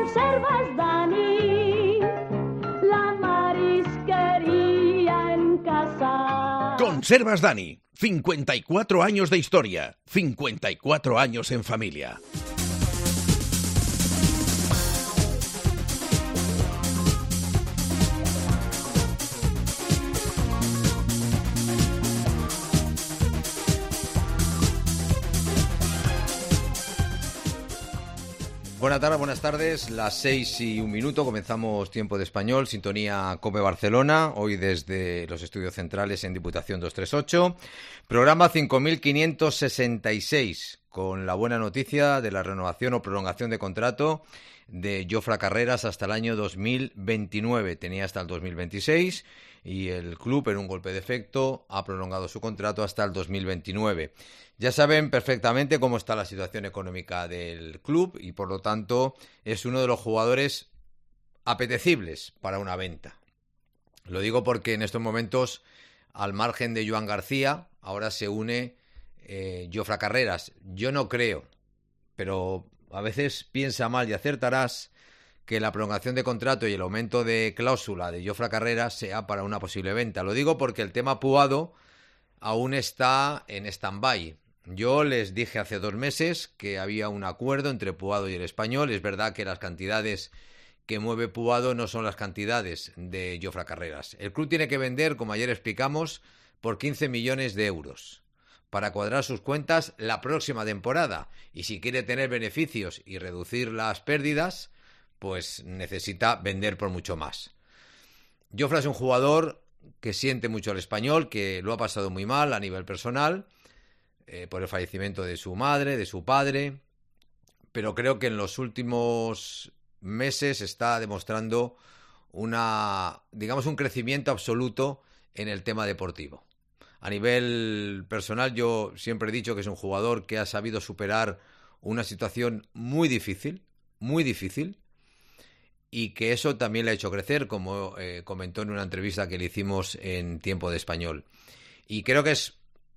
Conservas Dani, la marisquería en casa. Conservas Dani, 54 años de historia, 54 años en familia. Buenas tardes, las 6:01, comenzamos Tiempo de Español, sintonía COPE Barcelona, hoy desde los estudios centrales en Diputación 238, programa 5566, con la buena noticia de la renovación o prolongación de contrato de Jofre Carreras hasta el año 2029, tenía hasta el 2026 y el club, en un golpe de efecto, ha prolongado su contrato hasta el 2029. Ya saben perfectamente cómo está la situación económica del club y, por lo tanto, es uno de los jugadores apetecibles para una venta. Lo digo porque en estos momentos, al margen de Joan García, ahora se une Jofre Carreras. Yo no creo, pero a veces piensa mal y acertarás, que la prolongación de contrato y el aumento de cláusula de Jofre Carreras sea para una posible venta. Lo digo porque el tema Puado aún está en stand-by. Yo les dije hace 2 meses que había un acuerdo entre Puado y el Español. Es verdad que las cantidades que mueve Puado no son las cantidades de Jofre Carreras. El club tiene que vender, como ayer explicamos, por 15 millones de euros para cuadrar sus cuentas la próxima temporada. Y si quiere tener beneficios y reducir las pérdidas, pues necesita vender por mucho más. Jofre es un jugador que siente mucho al Español, que lo ha pasado muy mal a nivel personal, por el fallecimiento de su madre, de su padre, pero creo que en los últimos meses está demostrando un crecimiento absoluto en el tema deportivo. A nivel personal, yo siempre he dicho que es un jugador que ha sabido superar una situación muy difícil, y que eso también le ha hecho crecer, como comentó en una entrevista que le hicimos en Tiempo de Español. Y creo que es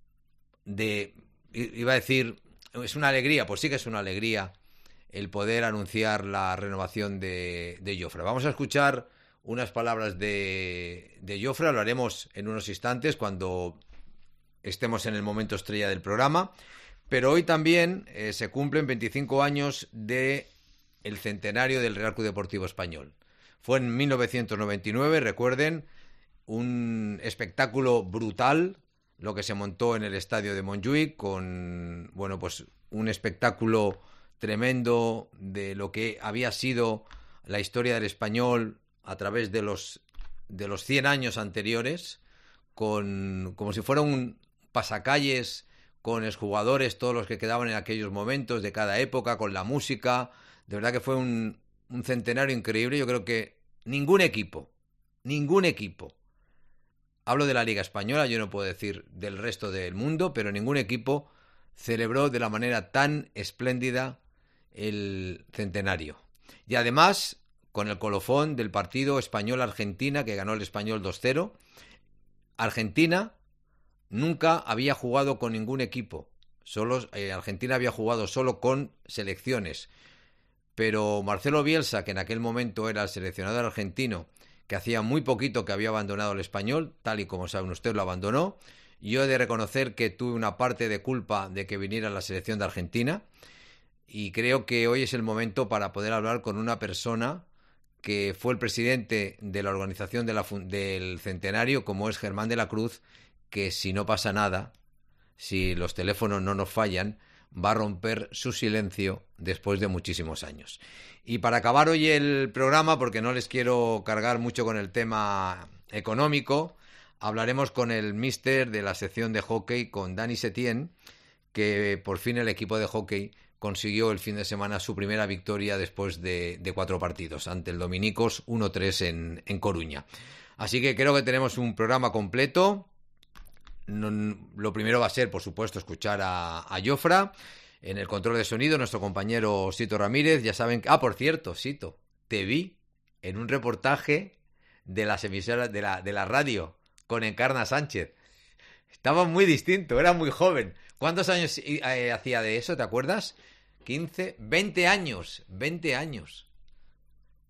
es una alegría, pues sí que es una alegría el poder anunciar la renovación de Jofre. Vamos a escuchar unas palabras de Jofre, lo haremos en unos instantes cuando estemos en el momento estrella del programa, pero hoy también se cumplen 25 años de el centenario del Real Club Deportivo Español. Fue en 1999, recuerden, un espectáculo brutal lo que se montó en el estadio de Montjuïc, con un espectáculo tremendo de lo que había sido la historia del Español a través de los 100 años anteriores, como si fuera un pasacalles con exjugadores, todos los que quedaban en aquellos momentos de cada época, con la música. De verdad que fue un centenario increíble. Yo creo que ningún equipo, hablo de la Liga Española, yo no puedo decir del resto del mundo, pero ningún equipo celebró de la manera tan espléndida el centenario. Y además, con el colofón del partido Español-Argentina, que ganó el Español 2-0, Argentina nunca había jugado con ningún equipo. Argentina había jugado solo con selecciones. Pero Marcelo Bielsa, que en aquel momento era el seleccionador argentino, que hacía muy poquito que había abandonado el Español, tal y como saben ustedes, lo abandonó. Yo he de reconocer que tuve una parte de culpa de que viniera la selección de Argentina, y creo que hoy es el momento para poder hablar con una persona que fue el presidente de la organización del centenario, como es Germán de la Cruz, que si no pasa nada, si los teléfonos no nos fallan, va a romper su silencio después de muchísimos años. Y para acabar hoy el programa, porque no les quiero cargar mucho con el tema económico, hablaremos con el míster de la sección de hockey, con Dani Setién, que por fin el equipo de hockey consiguió el fin de semana su primera victoria después de 4 partidos ante el Dominicos 1-3 en Coruña. Así que creo que tenemos un programa completo. Lo primero va a ser, por supuesto, escuchar a Jofre. En el control de sonido, nuestro compañero Sito Ramírez. Ya saben que... por cierto, Sito, te vi en un reportaje de las emisoras de la radio con Encarna Sánchez. Estaba muy distinto, era muy joven. ¿Cuántos años hacía de eso, te acuerdas? 15, 20 años. 20 años.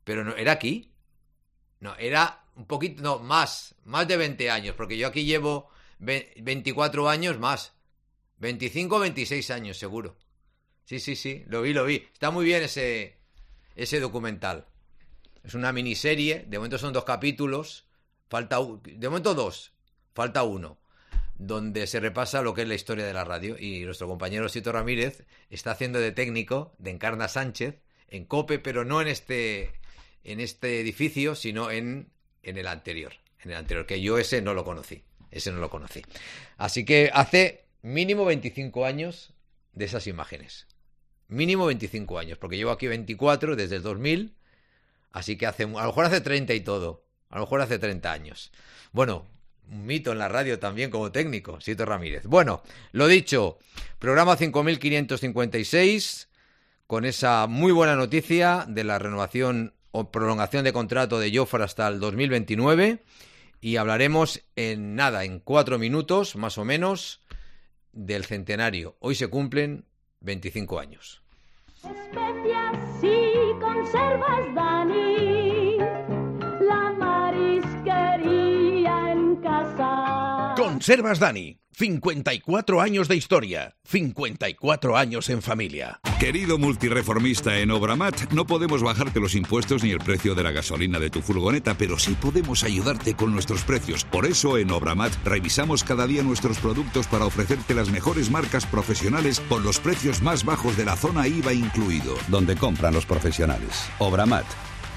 Pero no, ¿era aquí? No, era un poquito, no, más de 20 años, porque yo aquí llevo 24 años más. 25 o 26 años, seguro. Sí, lo vi. Está muy bien ese documental. Es una miniserie, de momento son 2 capítulos, de momento 2, falta 1, donde se repasa lo que es la historia de la radio, y nuestro compañero Sito Ramírez está haciendo de técnico de Encarna Sánchez en COPE, pero no en este edificio, sino en el anterior, que yo ese no lo conocí. Así que hace mínimo 25 años de esas imágenes. Mínimo 25 años, porque llevo aquí 24 desde el 2000, así que a lo mejor hace 30 y todo. A lo mejor hace 30 años. Bueno, un mito en la radio también como técnico, Sito Ramírez. Bueno, lo dicho, programa 5556, con esa muy buena noticia de la renovación o prolongación de contrato de Jofre hasta el 2029, y hablaremos en 4 minutos, más o menos, del centenario. Hoy se cumplen 25 años. Especias y conservas, Dani, la marisquería en casa. Conservas Dani, 54 años de historia, 54 años en familia. Querido multireformista en Obramat, no podemos bajarte los impuestos ni el precio de la gasolina de tu furgoneta, pero sí podemos ayudarte con nuestros precios. Por eso en Obramat revisamos cada día nuestros productos para ofrecerte las mejores marcas profesionales con los precios más bajos de la zona IVA incluido. Donde compran los profesionales. Obramat.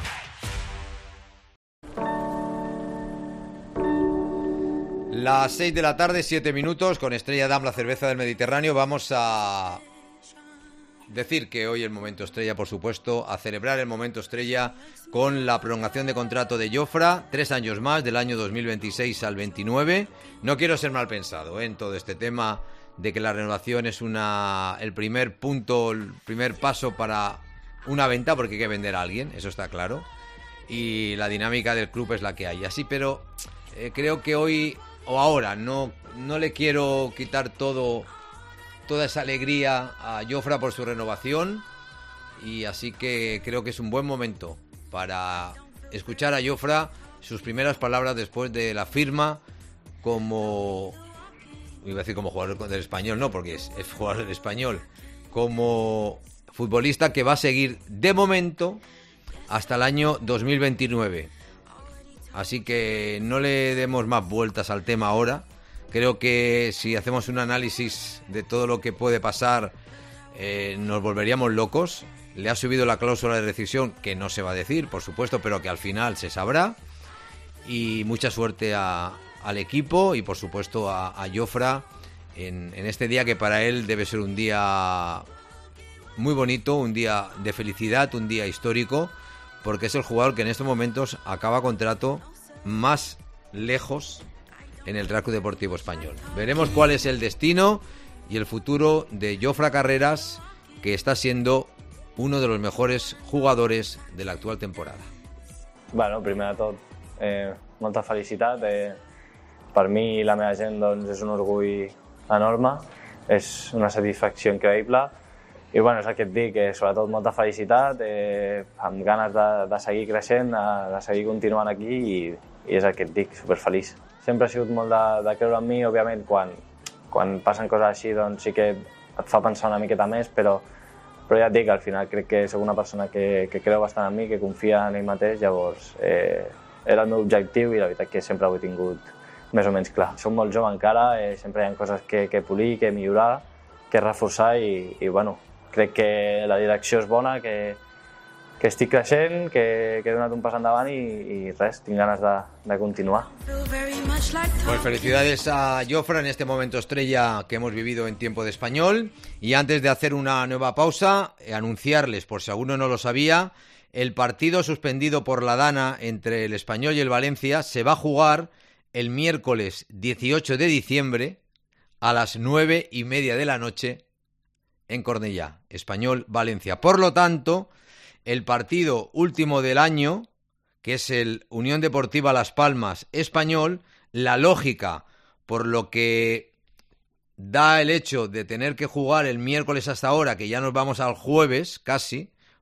Las 6 de la tarde, 7 minutos, con Estrella Damm, la cerveza del Mediterráneo. Vamos a decir que hoy el momento estrella, por supuesto, a celebrar el momento estrella con la prolongación de contrato de Jofre, 3 años más, del año 2026 al 29. No quiero ser mal pensado en todo este tema de que la renovación es el primer paso para una venta, porque hay que vender a alguien, eso está claro, y la dinámica del club es la que hay. Así, pero creo que hoy o ahora no le quiero quitar toda esa alegría a Jofre por su renovación, y así que creo que es un buen momento para escuchar a Jofre sus primeras palabras después de la firma como, iba a decir como jugador del Español, no, porque es jugador del Español, como futbolista que va a seguir de momento hasta el año 2029. Así que no le demos más vueltas al tema ahora. Creo que si hacemos un análisis de todo lo que puede pasar, nos volveríamos locos. Le ha subido la cláusula de rescisión, que no se va a decir, por supuesto, pero que al final se sabrá. Y mucha suerte al equipo y, por supuesto, a Jofre en este día, que para él debe ser un día muy bonito, un día de felicidad, un día histórico, porque es el jugador que en estos momentos acaba contrato más lejos en el Real Club Deportivo Español. Veremos cuál es el destino y el futuro de Jofre Carreras, que está siendo uno de los mejores jugadores de la actual temporada. Bueno, primer de tot, molta felicitat. Per mi i la meva gent doncs, és un orgull enorme, és una satisfacció increïble. I bueno, és el que et dic, sobretot molta felicitat, amb ganes de seguir creixent, de seguir continuant aquí, i és el que et dic, superfeliç. Sempre he sigut molt de creure en mi, òbviament quan passen coses així doncs sí que et fa pensar una miqueta més, però ja et dic, al final crec que soc una persona que creu bastant en mi, que confia en ell mateix, llavors era el meu objectiu i la veritat que sempre ho he tingut més o menys clar. Soc molt jove encara, sempre hi ha coses que polir, que millorar, que reforçar i bueno, crec que la direcció és bona, que estic creixent, que he donat un pas endavant i res, tinc ganes de continuar. Pues felicidades a Jofre en este momento estrella que hemos vivido en tiempo de Español. Y antes de hacer una nueva pausa, anunciarles, por si alguno no lo sabía, el partido suspendido por la Dana entre el Español y el Valencia se va a jugar el miércoles 18 de diciembre a las 9:30 de la noche en Cornellá, Español-Valencia. Por lo tanto, el partido último del año, que es el Unión Deportiva Las Palmas Español, la lógica, por lo que da el hecho de tener que jugar el miércoles hasta ahora, que ya nos vamos al jueves casi,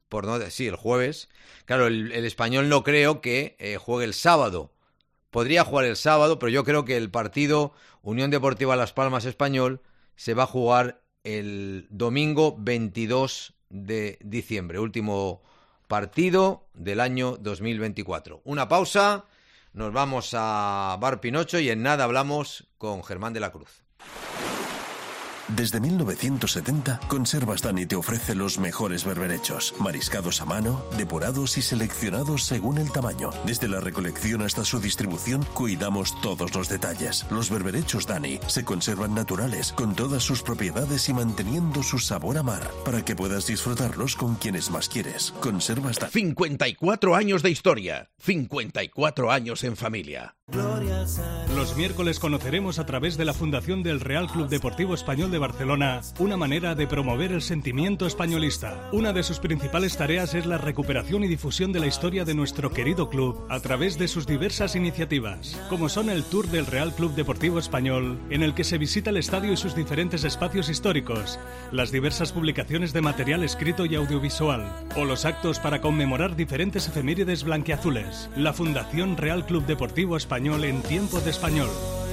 el jueves. Claro, el Español no creo que juegue el sábado. Podría jugar el sábado, pero yo creo que el partido Unión Deportiva Las Palmas Español se va a jugar el domingo 22 de diciembre, último partido del año 2024. Una pausa, nos vamos a Bar Pinocho y en nada hablamos con Germán de la Cruz. Desde 1970, Conservas Dani te ofrece los mejores berberechos, mariscados a mano, depurados y seleccionados según el tamaño. Desde la recolección hasta su distribución, cuidamos todos los detalles. Los berberechos Dani se conservan naturales, con todas sus propiedades y manteniendo su sabor a mar, para que puedas disfrutarlos con quienes más quieres. Conservas Dani. 54 años de historia, 54 años en familia. Los miércoles conoceremos a través de la Fundación del Real Club Deportivo Español de Barcelona una manera de promover el sentimiento españolista. Una de sus principales tareas es la recuperación y difusión de la historia de nuestro querido club a través de sus diversas iniciativas, como son el Tour del Real Club Deportivo Español, en el que se visita el estadio y sus diferentes espacios históricos, las diversas publicaciones de material escrito y audiovisual, o los actos para conmemorar diferentes efemérides blanquiazules. La Fundación Real Club Deportivo Español en tiempo de español.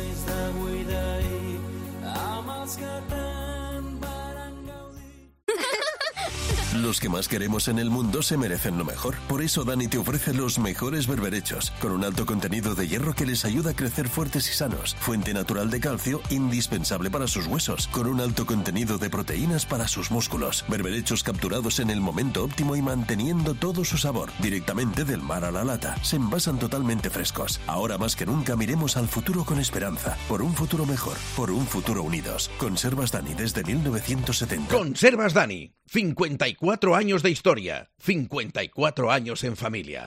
Los que más queremos en el mundo se merecen lo mejor. Por eso Dani te ofrece los mejores berberechos, con un alto contenido de hierro que les ayuda a crecer fuertes y sanos, fuente natural de calcio indispensable para sus huesos, con un alto contenido de proteínas para sus músculos. Berberechos capturados en el momento óptimo y manteniendo todo su sabor, directamente del mar a la lata. Se envasan totalmente frescos. Ahora más que nunca miremos al futuro con esperanza, por un futuro mejor, por un futuro unidos. Conservas Dani desde 1970. Conservas Dani, 54 años de historia, 54 años en familia.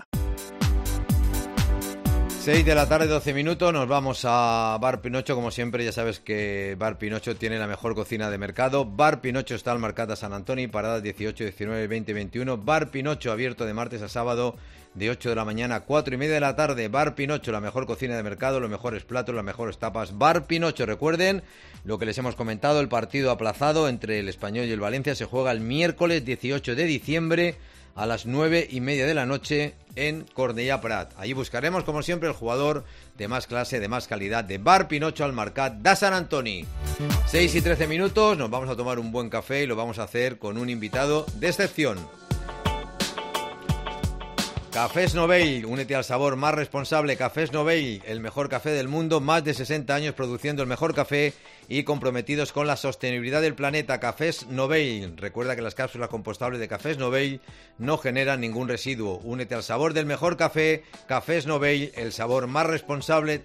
6 de la tarde, 12 minutos, nos vamos a Bar Pinocho, como siempre, ya sabes que Bar Pinocho tiene la mejor cocina de mercado. Bar Pinocho está al Mercat Sant Antoni, paradas 18, 19, 20, 21. Bar Pinocho abierto de martes a sábado, de 8 de la mañana a 4 y media de la tarde. Bar Pinocho, la mejor cocina de mercado, los mejores platos, las mejores tapas. Bar Pinocho, recuerden lo que les hemos comentado, el partido aplazado entre el Español y el Valencia se juega el miércoles 18 de diciembre a las 9:30 de la noche en Cornellà Prat. Allí buscaremos, como siempre, el jugador de más clase, de más calidad de Bar Pinocho al Mercat Sant Antoni. 6 y 13 minutos, nos vamos a tomar un buen café y lo vamos a hacer con un invitado de excepción. Cafés Novell, únete al sabor más responsable. Cafés Novell, el mejor café del mundo, más de 60 años produciendo el mejor café y comprometidos con la sostenibilidad del planeta. Cafés Novell, recuerda que las cápsulas compostables de Cafés Novell no generan ningún residuo. Únete al sabor del mejor café. Cafés Novell, el sabor más responsable.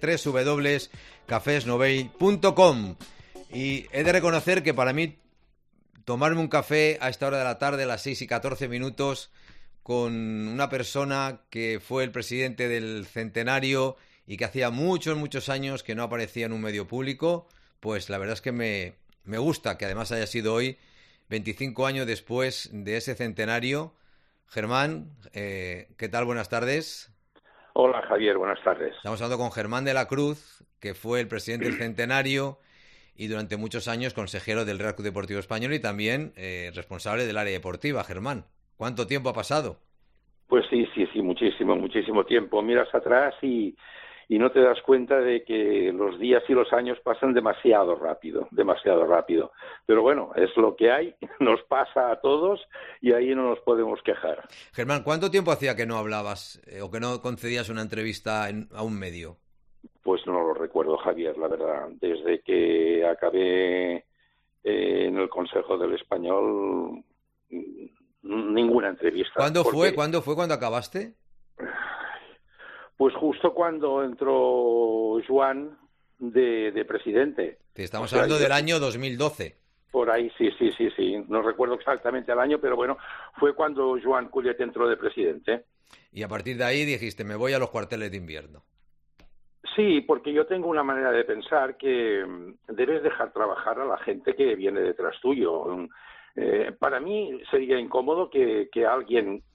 www.cafesnovell.com. Y he de reconocer que para mí tomarme un café a esta hora de la tarde, a las 6 y 14 minutos, con una persona que fue el presidente del centenario y que hacía muchos años que no aparecía en un medio público, pues la verdad es que me gusta que además haya sido hoy, 25 años después de ese centenario. Germán, ¿qué tal? Buenas tardes. Hola Javier, buenas tardes. Estamos hablando con Germán de la Cruz, que fue el presidente del centenario y durante muchos años consejero del Real Club Deportivo Español y también responsable del área deportiva. Germán, ¿cuánto tiempo ha pasado? Pues sí, muchísimo tiempo. Miras atrás y no te das cuenta de que los días y los años pasan demasiado rápido. Pero bueno, es lo que hay, nos pasa a todos y ahí no nos podemos quejar. Germán, ¿cuánto tiempo hacía que no hablabas o que no concedías una entrevista a un medio? Pues no lo recuerdo, Javier, la verdad. Desde que acabé en el Consejo del Español, ninguna entrevista. ¿Cuándo fue cuando acabaste? Pues justo cuando entró Joan de presidente. Te estamos hablando del año 2012. Por ahí, sí. No recuerdo exactamente el año, pero bueno, fue cuando Joan Collet entró de presidente. Y a partir de ahí dijiste, me voy a los cuarteles de invierno. Sí, porque yo tengo una manera de pensar que debes dejar trabajar a la gente que viene detrás tuyo. Para mí sería incómodo que alguien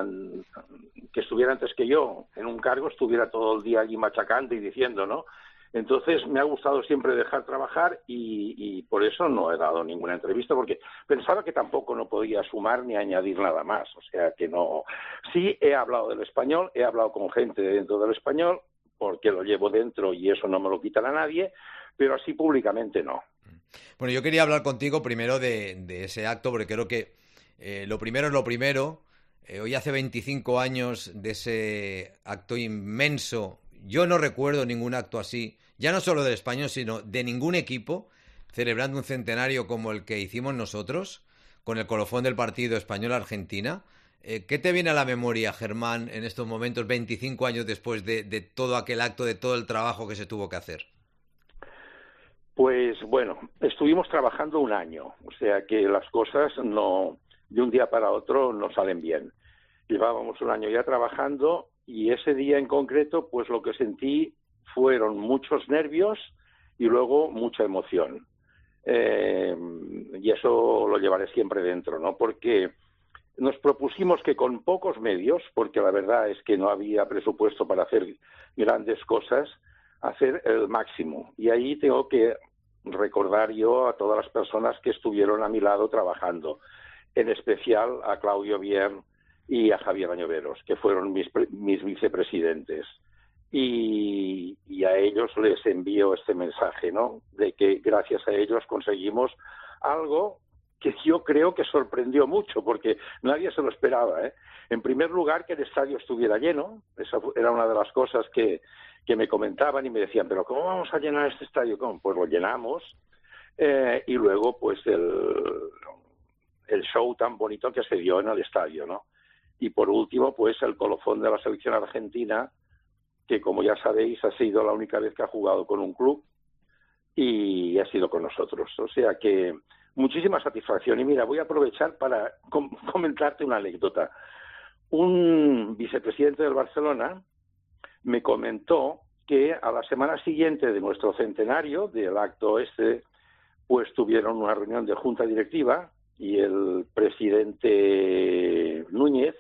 que estuviera antes que yo en un cargo estuviera todo el día allí machacando y diciendo, ¿no? Entonces me ha gustado siempre dejar trabajar y por eso no he dado ninguna entrevista, porque pensaba que tampoco no podía sumar ni añadir nada más. O sea que no. Sí he hablado del español, he hablado con gente dentro del español, porque lo llevo dentro y eso no me lo quitará nadie, pero así públicamente no. Bueno, yo quería hablar contigo primero de ese acto, porque creo que lo primero es lo primero. Hoy hace 25 años de ese acto inmenso. Yo no recuerdo ningún acto así, ya no solo del español, sino de ningún equipo, celebrando un centenario como el que hicimos nosotros, con el colofón del partido español-Argentina. ¿Qué te viene a la memoria, Germán, en estos momentos, 25 años después de todo aquel acto, de todo el trabajo que se tuvo que hacer? Pues bueno, estuvimos trabajando un año, o sea que las cosas no, de un día para otro no salen bien. Llevábamos un año ya trabajando y ese día en concreto, pues lo que sentí fueron muchos nervios y luego mucha emoción. Y eso lo llevaré siempre dentro, ¿no? Porque nos propusimos que con pocos medios, porque la verdad es que no había presupuesto para hacer grandes cosas, hacer el máximo. Y ahí tengo que recordar yo a todas las personas que estuvieron a mi lado trabajando, en especial a Claudio Bier y a Javier Añoveros, que fueron mis vicepresidentes. Y a ellos les envío este mensaje, ¿no? De que gracias a ellos conseguimos algo que yo creo que sorprendió mucho, porque nadie se lo esperaba, ¿eh? En primer lugar, que el estadio estuviera lleno. Esa era una de las cosas que me comentaban y me decían, pero ¿cómo vamos a llenar este estadio? ¿Cómo? Pues lo llenamos. Y luego, pues, el show tan bonito que se dio en el estadio, ¿no? Y por último, pues, el colofón de la selección argentina, que como ya sabéis, ha sido la única vez que ha jugado con un club y ha sido con nosotros. O sea que muchísima satisfacción. Y mira, voy a aprovechar para comentarte una anécdota. Un vicepresidente del Barcelona me comentó que a la semana siguiente de nuestro centenario, del acto pues tuvieron una reunión de junta directiva y el presidente Núñez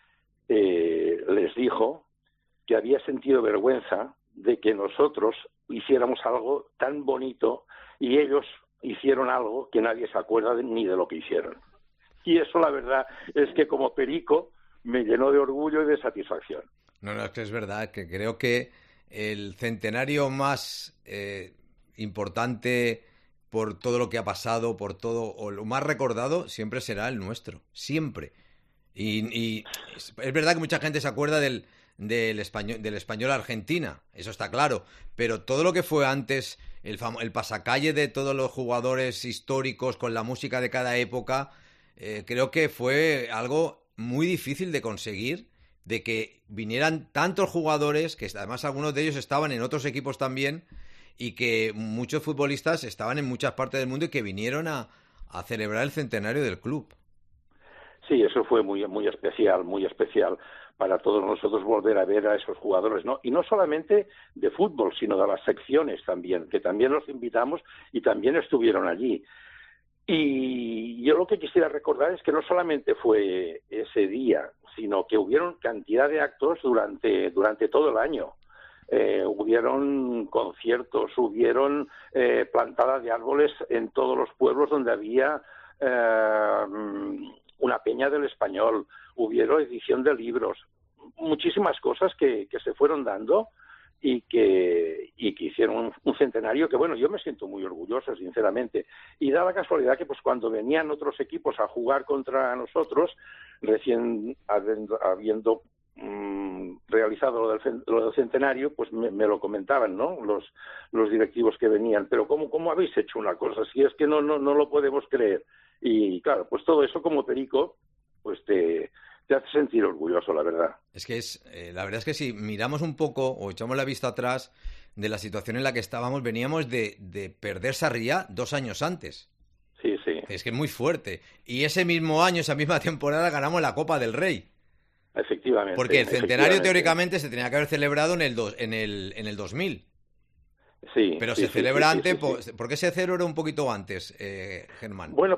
les dijo que había sentido vergüenza de que nosotros hiciéramos algo tan bonito y ellos hicieron algo que nadie se acuerda ni de lo que hicieron. Y eso, la verdad, es que como perico me llenó de orgullo y de satisfacción. No, es que es verdad, que creo que el centenario más importante por todo lo que ha pasado, por todo, o lo más recordado, siempre será el nuestro, siempre. Y es verdad que mucha gente se acuerda del español Argentina, eso está claro, pero todo lo que fue antes, el pasacalle de todos los jugadores históricos con la música de cada época, creo que fue algo muy difícil de conseguir, de que vinieran tantos jugadores, que además algunos de ellos estaban en otros equipos también, y que muchos futbolistas estaban en muchas partes del mundo y que vinieron a celebrar el centenario del club. Sí, eso fue muy, muy especial para todos nosotros volver a ver a esos jugadores, ¿no? Y no solamente de fútbol, sino de las secciones también, que también los invitamos y también estuvieron allí. Y yo lo que quisiera recordar es que no solamente fue ese día, sino que hubieron cantidad de actos durante todo el año. Hubieron conciertos, hubieron plantadas de árboles en todos los pueblos donde había una peña del español, hubieron edición de libros, muchísimas cosas que se fueron dando y que hicieron un centenario que, bueno, yo me siento muy orgulloso, sinceramente. Y da la casualidad que, pues, cuando venían otros equipos a jugar contra nosotros, recién habiendo realizado lo del centenario, pues me lo comentaban, ¿no? Los directivos que venían. Pero ¿cómo habéis hecho una cosa? Si es que no lo podemos creer. Y claro, pues todo eso como perico, pues te hace sentir orgulloso, la verdad. Es que la verdad es que si miramos un poco o echamos la vista atrás de la situación en la que estábamos, veníamos de perder Sarriá 2 años antes. Sí. Es que es muy fuerte. Y ese mismo año, esa misma temporada, ganamos la Copa del Rey. Efectivamente. Porque el centenario teóricamente se tenía que haber celebrado en el 2000. Sí. Pero se celebra antes. Sí. ¿Por qué se celebra un poquito antes, Germán? Bueno, pues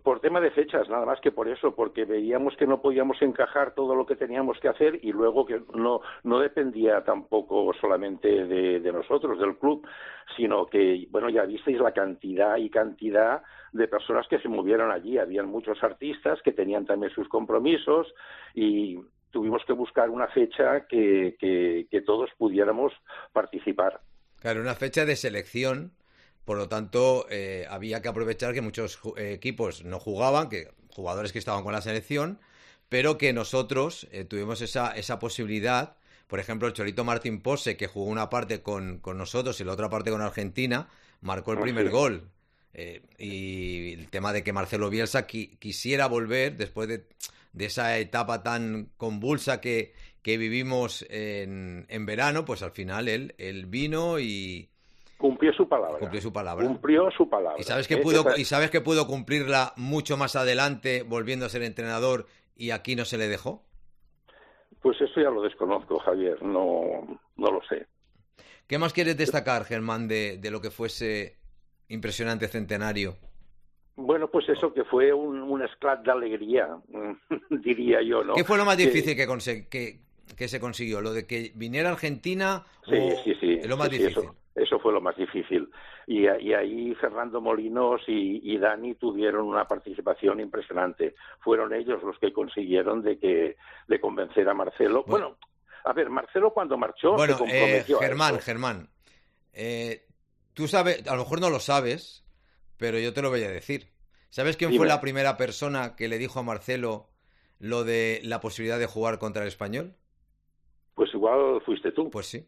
por tema de fechas, nada más que por eso, porque veíamos que no podíamos encajar todo lo que teníamos que hacer y luego que no dependía tampoco solamente de nosotros, del club, sino que, bueno, ya visteis la cantidad de personas que se movieron allí. Habían muchos artistas que tenían también sus compromisos y tuvimos que buscar una fecha que todos pudiéramos participar. Claro, una fecha de selección. Por lo tanto, había que aprovechar que muchos equipos no jugaban, que jugadores que estaban con la selección, pero que nosotros tuvimos esa posibilidad. Por ejemplo, el Cholito Martín Pose, que jugó una parte con nosotros y la otra parte con Argentina, marcó el primer gol. Y el tema de que Marcelo Bielsa quisiera volver después de esa etapa tan convulsa que vivimos en verano, pues al final él vino y... Cumplió su palabra. Y sabes que pudo cumplirla mucho más adelante, volviendo a ser entrenador, y aquí no se le dejó. Pues eso ya lo desconozco, Javier. No lo sé. ¿Qué más quieres destacar, Germán, de lo que fue ese impresionante centenario? Bueno, pues eso, que fue un esclat de alegría, diría yo, ¿no? ¿Qué fue lo más difícil que se consiguió? ¿Lo de que viniera Argentina? Sí. Lo más difícil. Eso fue lo más difícil. Y ahí Fernando Molinos y Dani tuvieron una participación impresionante. Fueron ellos los que consiguieron de convencer a Marcelo. Bueno, a ver, Marcelo cuando marchó se comprometió Germán, tú sabes, a lo mejor no lo sabes, pero yo te lo voy a decir. ¿Sabes quién fue la primera persona que le dijo a Marcelo lo de la posibilidad de jugar contra el Español? Pues igual fuiste tú. Pues sí.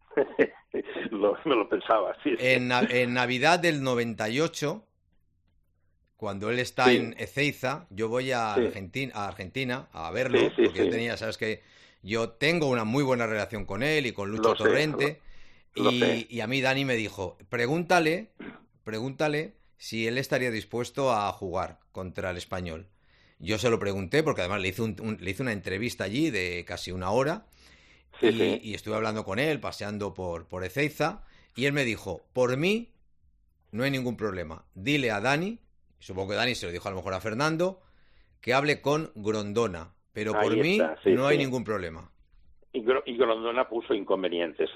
Me lo pensaba, sí. En Navidad del 98, cuando él está en Ezeiza, yo voy a Argentina a verlo, porque yo sabes que yo tengo una muy buena relación con él y con Lucho Torrente, y a mí Dani me dijo, pregúntale si él estaría dispuesto a jugar contra el Español. Yo se lo pregunté, porque además le hice una entrevista allí de casi una hora, y estuve hablando con él, paseando por Ezeiza, y él me dijo, por mí no hay ningún problema. Dile a Dani, supongo que Dani se lo dijo a lo mejor a Fernando, que hable con Grondona, pero por mí no hay ningún problema. Y Grondona puso inconvenientes,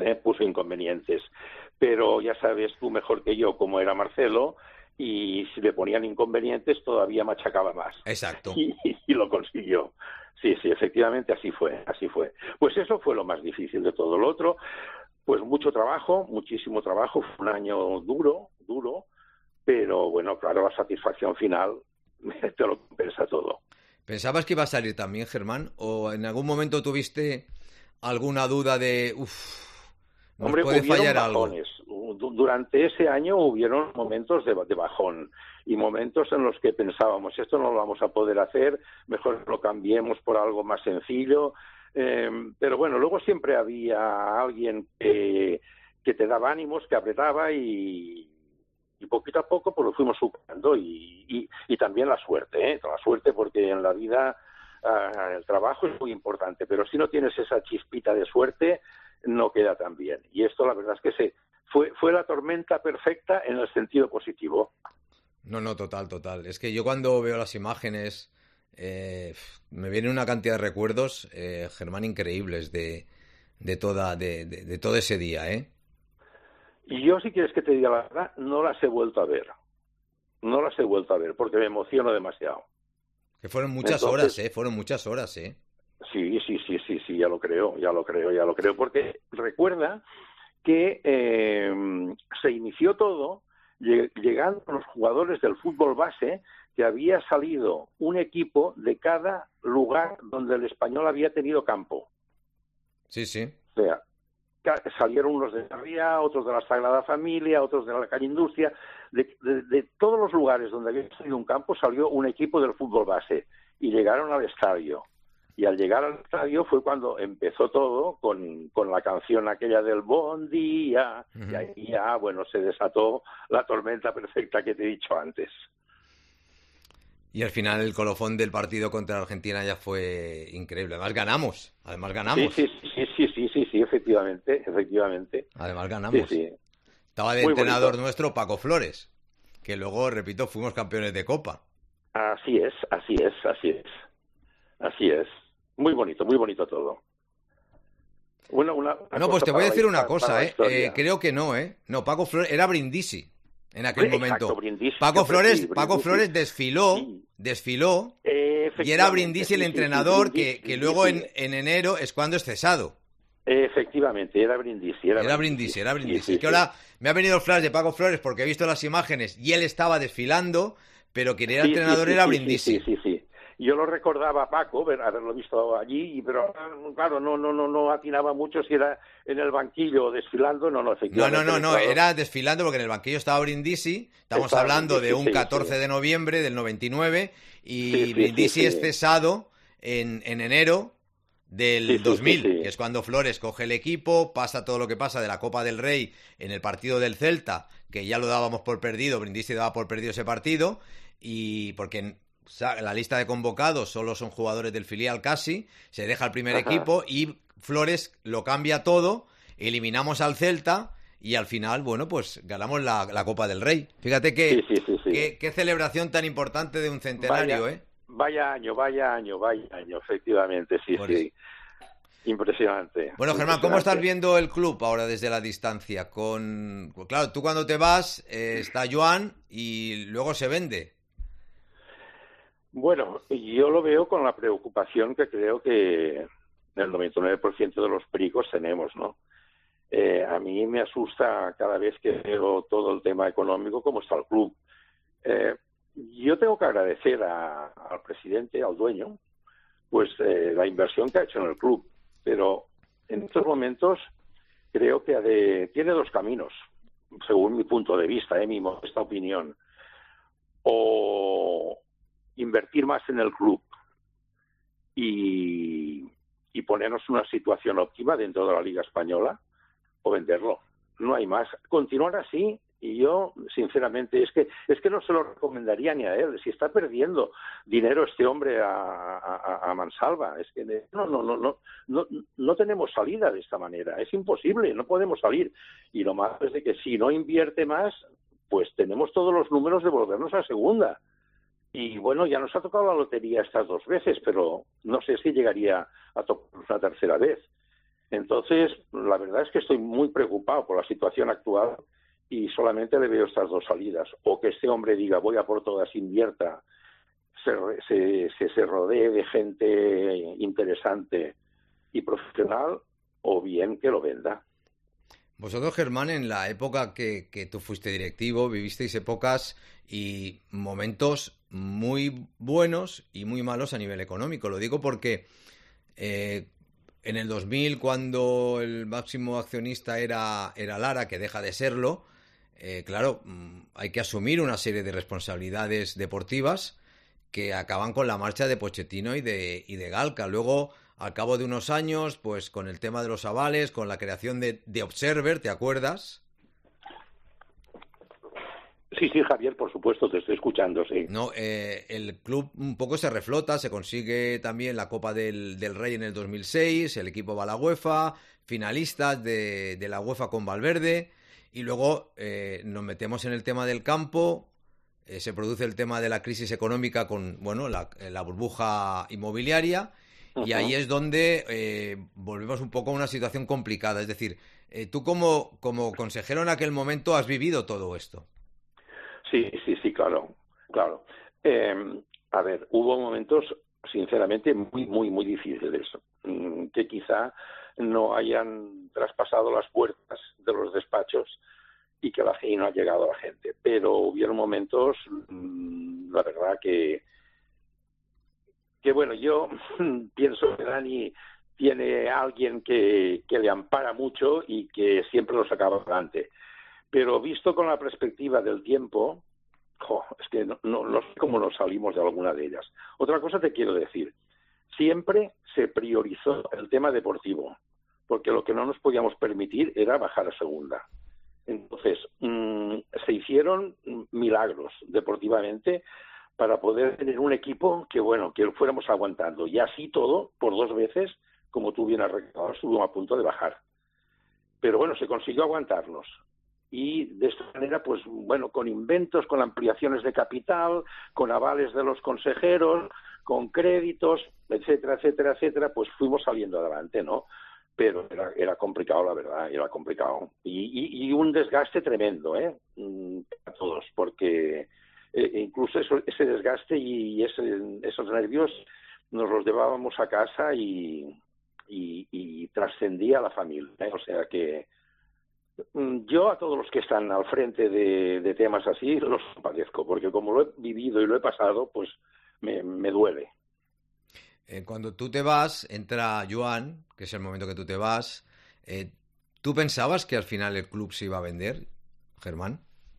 pero ya sabes tú mejor que yo cómo era Marcelo, y si le ponían inconvenientes todavía machacaba más. Exacto. Y lo consiguió. Sí, efectivamente así fue. Pues eso fue lo más difícil de todo. Lo otro, pues muchísimo trabajo, fue un año duro, pero bueno, claro, la satisfacción final te lo compensa todo. ¿Pensabas que iba a salir también, Germán? ¿O en algún momento tuviste alguna duda de, Hombre, puede fallar bajones. Durante ese año hubieron momentos de bajón y momentos en los que pensábamos, esto no lo vamos a poder hacer, mejor lo cambiemos por algo más sencillo. Pero bueno, luego siempre había alguien que te daba ánimos, que apretaba y poquito a poco pues lo fuimos superando y también la suerte, porque en la vida el trabajo es muy importante, pero si no tienes esa chispita de suerte no queda tan bien. Y esto la verdad es que fue la tormenta perfecta en el sentido positivo. No, total. Es que yo cuando veo las imágenes me viene una cantidad de recuerdos, Germán, increíbles de todo ese día, Y yo, si quieres que te diga la verdad, no las he vuelto a ver. Porque me emociono demasiado. Que fueron muchas horas. Sí, ya lo creo. Porque recuerda que se inició todo llegando los jugadores del fútbol base, que había salido un equipo de cada lugar donde el Español había tenido campo. Sí. O sea, salieron unos de Sarriá, otros de la Sagrada Familia, otros de la Calle Industria. De todos los lugares donde había salido un campo salió un equipo del fútbol base y llegaron al estadio. Y al llegar al estadio fue cuando empezó todo con la canción aquella del Bon Día, y ahí ya, se desató la tormenta perfecta que te he dicho antes. Y al final el colofón del partido contra Argentina ya fue increíble. Además ganamos. Sí, efectivamente. Además ganamos. Sí. Estaba de entrenador nuestro Paco Flores, que luego, repito, fuimos campeones de Copa. Así es, así es, así es. Así es. Muy bonito todo. Una No, pues te voy a decir una cosa, historia. creo que no, No, Paco Flores era Brindisi en aquel Exacto, momento. Brindisi, Paco Brindisi. Flores desfiló, y era Brindisi el entrenador que luego en enero es cuando es cesado. Efectivamente, era Brindisi. Era Brindisi. Sí, Que ahora me ha venido el flash de Paco Flores porque he visto las imágenes y él estaba desfilando, pero quien era entrenador era Brindisi. Sí. Yo lo recordaba a Paco, haberlo visto allí, pero claro, no atinaba mucho si era en el banquillo desfilando, efectivamente. No, claro. era desfilando porque en el banquillo estaba Brindisi, estamos hablando de un 14 de noviembre del 99, y Brindisi es cesado en enero del 2000, que es cuando Flores coge el equipo, pasa todo lo que pasa de la Copa del Rey en el partido del Celta, que ya lo dábamos por perdido, Brindisi daba por perdido ese partido, y porque en la lista de convocados solo son jugadores del filial casi, se deja el primer equipo y Flores lo cambia todo, eliminamos al Celta y al final, bueno, pues ganamos la Copa del Rey. Fíjate qué celebración tan importante de un centenario, Vaya año, efectivamente, sí. Impresionante. Bueno, Germán, ¿cómo estás viendo el club ahora desde la distancia? Claro, tú cuando te vas está Joan y luego se vende. Bueno, yo lo veo con la preocupación que creo que el 99% de los pericos tenemos, ¿no? A mí me asusta cada vez que veo todo el tema económico, cómo está el club. Yo tengo que agradecer al presidente, al dueño, pues la inversión que ha hecho en el club, pero en estos momentos creo que tiene dos caminos, según mi punto de vista, mi modesta opinión. O invertir más en el club y ponernos en una situación óptima dentro de la Liga Española, o venderlo. No hay más. Continuar así, y yo, sinceramente, es que no se lo recomendaría ni a él. Si está perdiendo dinero este hombre a mansalva, es que no tenemos salida de esta manera. Es imposible, no podemos salir. Y lo más es de que si no invierte más, pues tenemos todos los números de volvernos a segunda. Y bueno, ya nos ha tocado la lotería estas 2 veces, pero no sé si llegaría a tocar una tercera vez. Entonces, la verdad es que estoy muy preocupado por la situación actual y solamente le veo estas 2 salidas. O que este hombre diga, voy a por todas, invierta, se rodee de gente interesante y profesional, o bien que lo venda. Vosotros, Germán, en la época que tú fuiste directivo, vivisteis épocas y momentos muy buenos y muy malos a nivel económico. Lo digo porque en el 2000, cuando el máximo accionista era Lara, que deja de serlo, claro, hay que asumir una serie de responsabilidades deportivas que acaban con la marcha de Pochettino y de Galca. Luego, al cabo de unos años, pues con el tema de los avales, con la creación de Observer, ¿te acuerdas? Sí, Javier, por supuesto, te estoy escuchando, sí. No, el club un poco se reflota, se consigue también la Copa del Rey en el 2006, el equipo va a la UEFA, finalistas de la UEFA con Valverde, y luego nos metemos en el tema del campo, se produce el tema de la crisis económica con, bueno, la burbuja inmobiliaria, y ahí es donde volvemos un poco a una situación complicada. Es decir, tú como consejero en aquel momento has vivido todo esto. Sí, claro. A ver, hubo momentos, sinceramente, muy difíciles, que quizá no hayan traspasado las puertas de los despachos y que y no ha llegado a la gente. Pero hubieron momentos, la verdad que bueno, yo pienso que Dani tiene a alguien que le ampara mucho y que siempre lo sacaba adelante. Pero visto con la perspectiva del tiempo, es que no sé cómo nos salimos de alguna de ellas. Otra cosa te quiero decir, siempre se priorizó el tema deportivo, porque lo que no nos podíamos permitir era bajar a segunda. Entonces, se hicieron milagros deportivamente para poder tener un equipo que fuéramos aguantando. Y así todo, por 2 veces, como tú bien has recordado, estuvo a punto de bajar. Pero bueno, se consiguió aguantarnos. y de esta manera, pues bueno, con inventos, con ampliaciones de capital, con avales de los consejeros, con créditos, etcétera, etcétera, etcétera, pues fuimos saliendo adelante, ¿no? Pero era complicado, la verdad, era complicado. Y un desgaste tremendo, a todos, porque incluso ese desgaste y esos nervios nos los llevábamos a casa y trascendía a la familia, O sea que yo a todos los que están al frente de temas así los padezco, porque como lo he vivido y lo he pasado, pues me duele. Cuando tú te vas, entra Joan, que es el momento que tú te vas. ¿Tú pensabas que al final el club se iba a vender, Germán?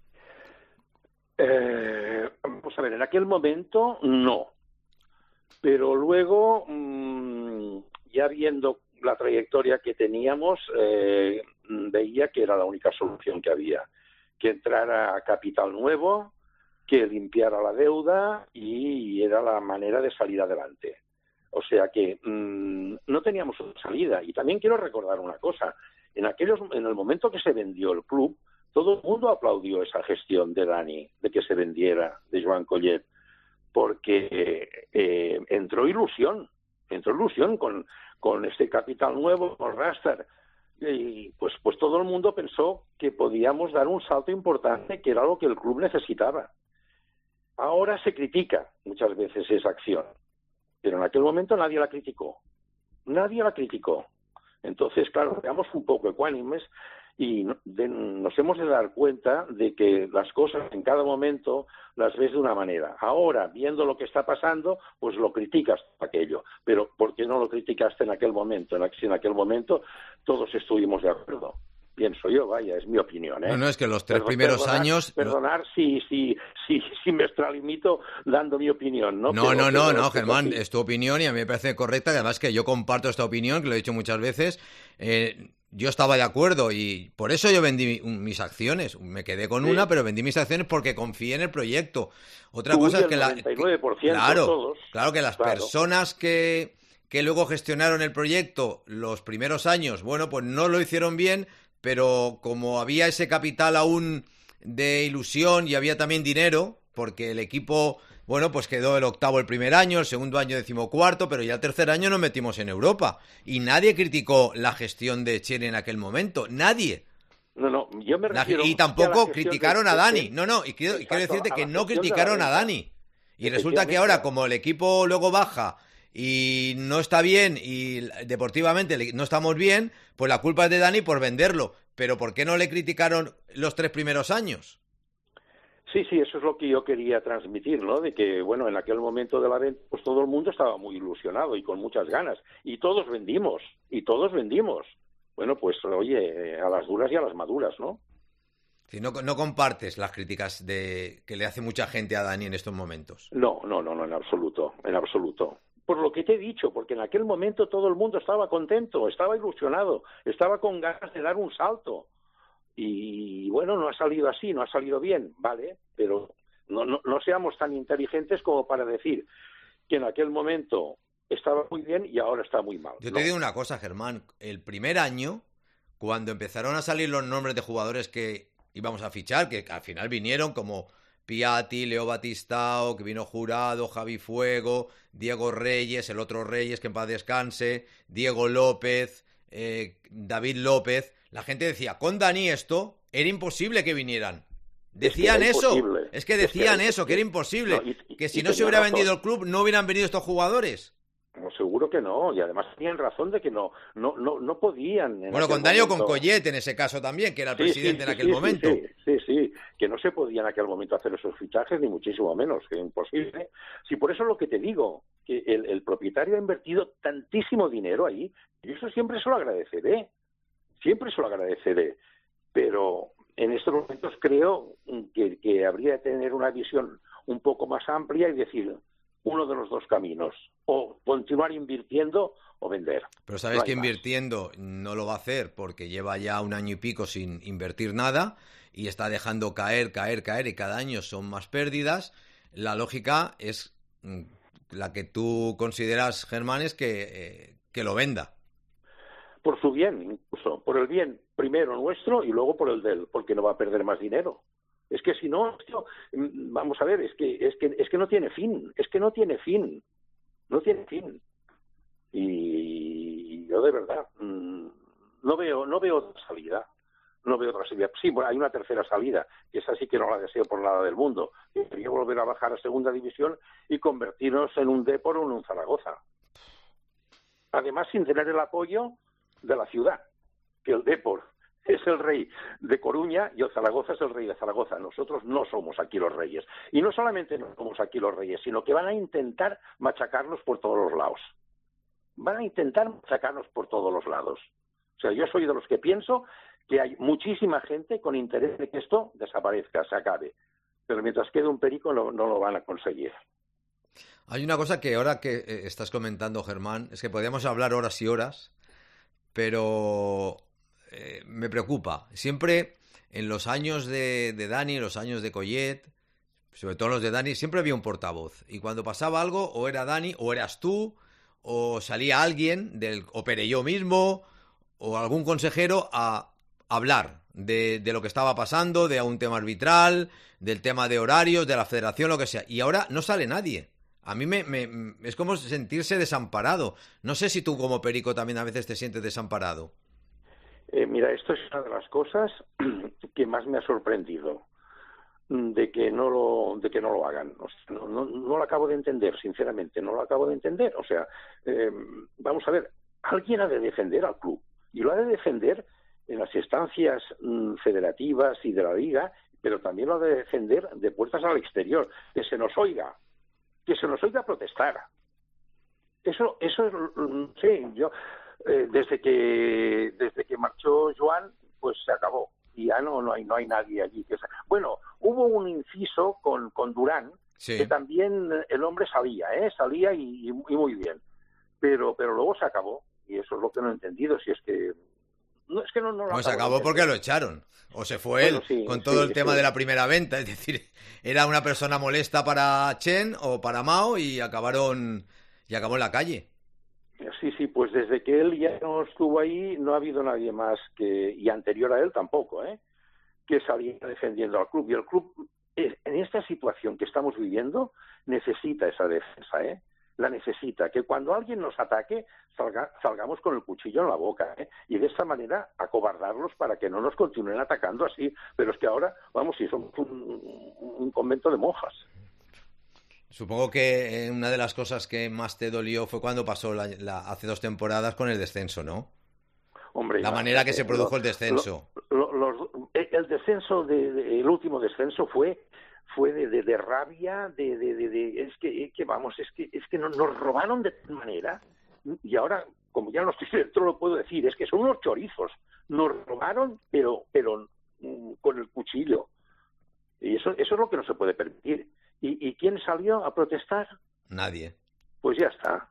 Vamos a ver, en aquel momento no. Pero luego, ya viendo la trayectoria que teníamos, veía que era la única solución que había. Que entrara capital nuevo, que limpiara la deuda y era la manera de salir adelante. O sea que no teníamos otra salida. Y también quiero recordar una cosa. En el momento que se vendió el club, todo el mundo aplaudió esa gestión de Dani, de que se vendiera, de Joan Collet, porque entró ilusión con este capital nuevo, con Rastar. Y pues todo el mundo pensó que podíamos dar un salto importante, que era lo que el club necesitaba. Ahora se critica muchas veces esa acción. Pero en aquel momento nadie la criticó. Entonces, claro, seamos un poco ecuánimes y nos hemos de dar cuenta de que las cosas en cada momento las ves de una manera. Ahora, viendo lo que está pasando, pues lo criticas aquello. Pero ¿por qué no lo criticaste en aquel momento? Si en aquel momento todos estuvimos de acuerdo. Pienso yo, vaya, es mi opinión, No, es que los tres primeros años... Perdonar si me extralimito dando mi opinión, ¿no? No, Germán, es tu opinión y a mí me parece correcta, y además que yo comparto esta opinión, que lo he dicho muchas veces. Yo estaba de acuerdo y por eso yo vendí mis acciones. Me quedé con una, pero vendí mis acciones porque confié en el proyecto. Otra cosa es que... 99% todos. Claro, que las personas que luego gestionaron el proyecto los primeros años, bueno, pues no lo hicieron bien, pero como había ese capital aún de ilusión y había también dinero, porque el equipo, bueno, pues quedó el octavo el primer año, el segundo año 14º, pero ya el tercer año nos metimos en Europa. Y nadie criticó la gestión de Chile en aquel momento, nadie. No, yo me refiero... Y tampoco criticaron a Dani. Y quiero decirte que no criticaron a Dani. Y resulta que ahora, como el equipo luego baja y no está bien y deportivamente no estamos bien, pues la culpa es de Dani por venderlo. Pero ¿por qué no le criticaron los 3 primeros años? Sí, eso es lo que yo quería transmitir, ¿no? De que, bueno, en aquel momento de la venta, pues todo el mundo estaba muy ilusionado y con muchas ganas. Y todos vendimos. Bueno, pues, oye, a las duras y a las maduras, ¿no? Si no compartes las críticas que le hace mucha gente a Dani en estos momentos. No, en absoluto. Por lo que te he dicho, porque en aquel momento todo el mundo estaba contento, estaba ilusionado, estaba con ganas de dar un salto. Y bueno, no ha salido así, no ha salido bien, vale, pero no seamos tan inteligentes como para decir que en aquel momento estaba muy bien y ahora está muy mal. Yo te digo una cosa, Germán, el primer año, cuando empezaron a salir los nombres de jugadores que íbamos a fichar, que al final vinieron como Piatti, Leo Batistao, que vino Jurado, Javi Fuego, Diego Reyes, el otro Reyes, que en paz descanse, Diego López, David López. La gente decía, con Dani esto era imposible que vinieran. Decían eso. Es que decían eso, que era imposible. Que si no se hubiera vendido el club, no hubieran venido estos jugadores. No, seguro que no, y además tenían razón de que no podían. Bueno, con Dani o con Collet en ese caso también, que era el presidente en aquel momento. Sí, que no se podía en aquel momento hacer esos fichajes, ni muchísimo menos, que imposible. Sí, por eso es lo que te digo, que el propietario ha invertido tantísimo dinero ahí, y eso siempre se lo agradeceré, pero en estos momentos creo que habría de tener una visión un poco más amplia y decir uno de los dos caminos, o continuar invirtiendo o vender. Pero sabes que invirtiendo no lo va a hacer porque lleva ya 1 año y pico sin invertir nada y está dejando caer y cada año son más pérdidas. La lógica es la que tú consideras, Germán, es que lo venda. por su bien, incluso, por el bien primero nuestro y luego por el de él, porque no va a perder más dinero. Es que si no, esto, vamos a ver, es que no tiene fin, no tiene fin. Y yo de verdad no veo otra salida. No veo otra salida. Sí, bueno, hay una tercera salida, que esa sí que no la deseo por nada del mundo. Quería volver a bajar a segunda división y convertirnos en un Depor o en un Zaragoza. Además, sin tener el apoyo de la ciudad, que el Depor es el rey de Coruña y el Zaragoza es el rey de Zaragoza. Nosotros no somos aquí los reyes. Y no solamente no somos aquí los reyes, sino que van a intentar machacarnos por todos los lados. Van a intentar machacarnos por todos los lados. O sea, yo soy de los que pienso que hay muchísima gente con interés de que esto desaparezca, se acabe. Pero mientras quede un perico no lo van a conseguir. Hay una cosa que ahora que estás comentando, Germán, es que podríamos hablar horas y horas, pero me preocupa. Siempre en los años de Dani, en los años de Collet, sobre todo los de Dani, siempre había un portavoz. Y cuando pasaba algo, o era Dani, o eras tú, o salía alguien, o Perelló mismo, o algún consejero a hablar de lo que estaba pasando, de un tema arbitral, del tema de horarios, de la federación, lo que sea. Y ahora no sale nadie. A mí es como sentirse desamparado. No sé si tú como perico también a veces te sientes desamparado. Mira, esto es una de las cosas que más me ha sorprendido, de que no lo hagan. O sea, no lo acabo de entender, sinceramente, no lo acabo de entender. O sea, vamos a ver, alguien ha de defender al club, y lo ha de defender en las instancias federativas y de la liga, pero también lo ha de defender de puertas al exterior, que se nos oiga protestar. Eso es, no sé, yo desde que marchó Joan, pues se acabó y ya no hay nadie allí. Bueno, hubo un inciso con Durán, sí, que también el hombre salía y muy bien, pero luego se acabó, y eso es lo que no he entendido. Si es que no se acabó porque lo echaron, o se fue él, sí, con todo el tema de la primera venta, es decir, era una persona molesta para Chen o para Mao y acabó en la calle. Sí, pues desde que él ya no estuvo ahí no ha habido nadie más y anterior a él tampoco, que saliera defendiendo al club. Y el club, en esta situación que estamos viviendo, necesita esa defensa, la necesita, que cuando alguien nos ataque salgamos con el cuchillo en la boca, y de esta manera acobardarlos para que no nos continúen atacando así. Pero es que ahora, vamos, si somos un convento de monjas. Supongo que una de las cosas que más te dolió fue cuando pasó hace 2 temporadas con el descenso, ¿no? Hombre, la manera que se produjo el descenso. El descenso, el último descenso fue de rabia, es que nos robaron de tal manera, y ahora, como ya no estoy dentro, lo puedo decir, es que son unos chorizos. Nos robaron, pero con el cuchillo. Y eso es lo que no se puede permitir. ¿Y quién salió a protestar? Nadie. Pues ya está.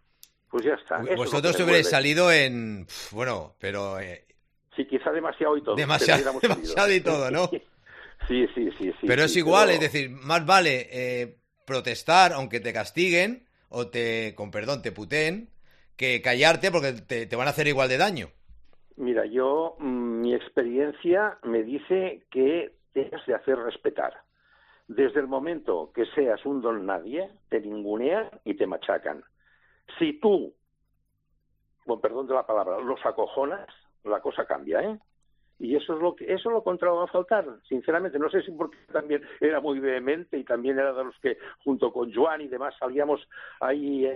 Vosotros hubierais salido en... Bueno, pero... Sí, quizá demasiado y todo. Demasiado y todo, ¿no? Sí. Pero es igual, es decir, más vale protestar aunque te castiguen o te puteen, que callarte porque te van a hacer igual de daño. Mira, mi experiencia me dice que tienes de hacer respetar. Desde el momento que seas un don nadie, te ningunean y te machacan. Si tú, con perdón de la palabra, los acojonas, la cosa cambia, Y eso es lo contrario va a faltar, sinceramente. No sé si porque también era muy vehemente y también era de los que, junto con Joan y demás, salíamos ahí,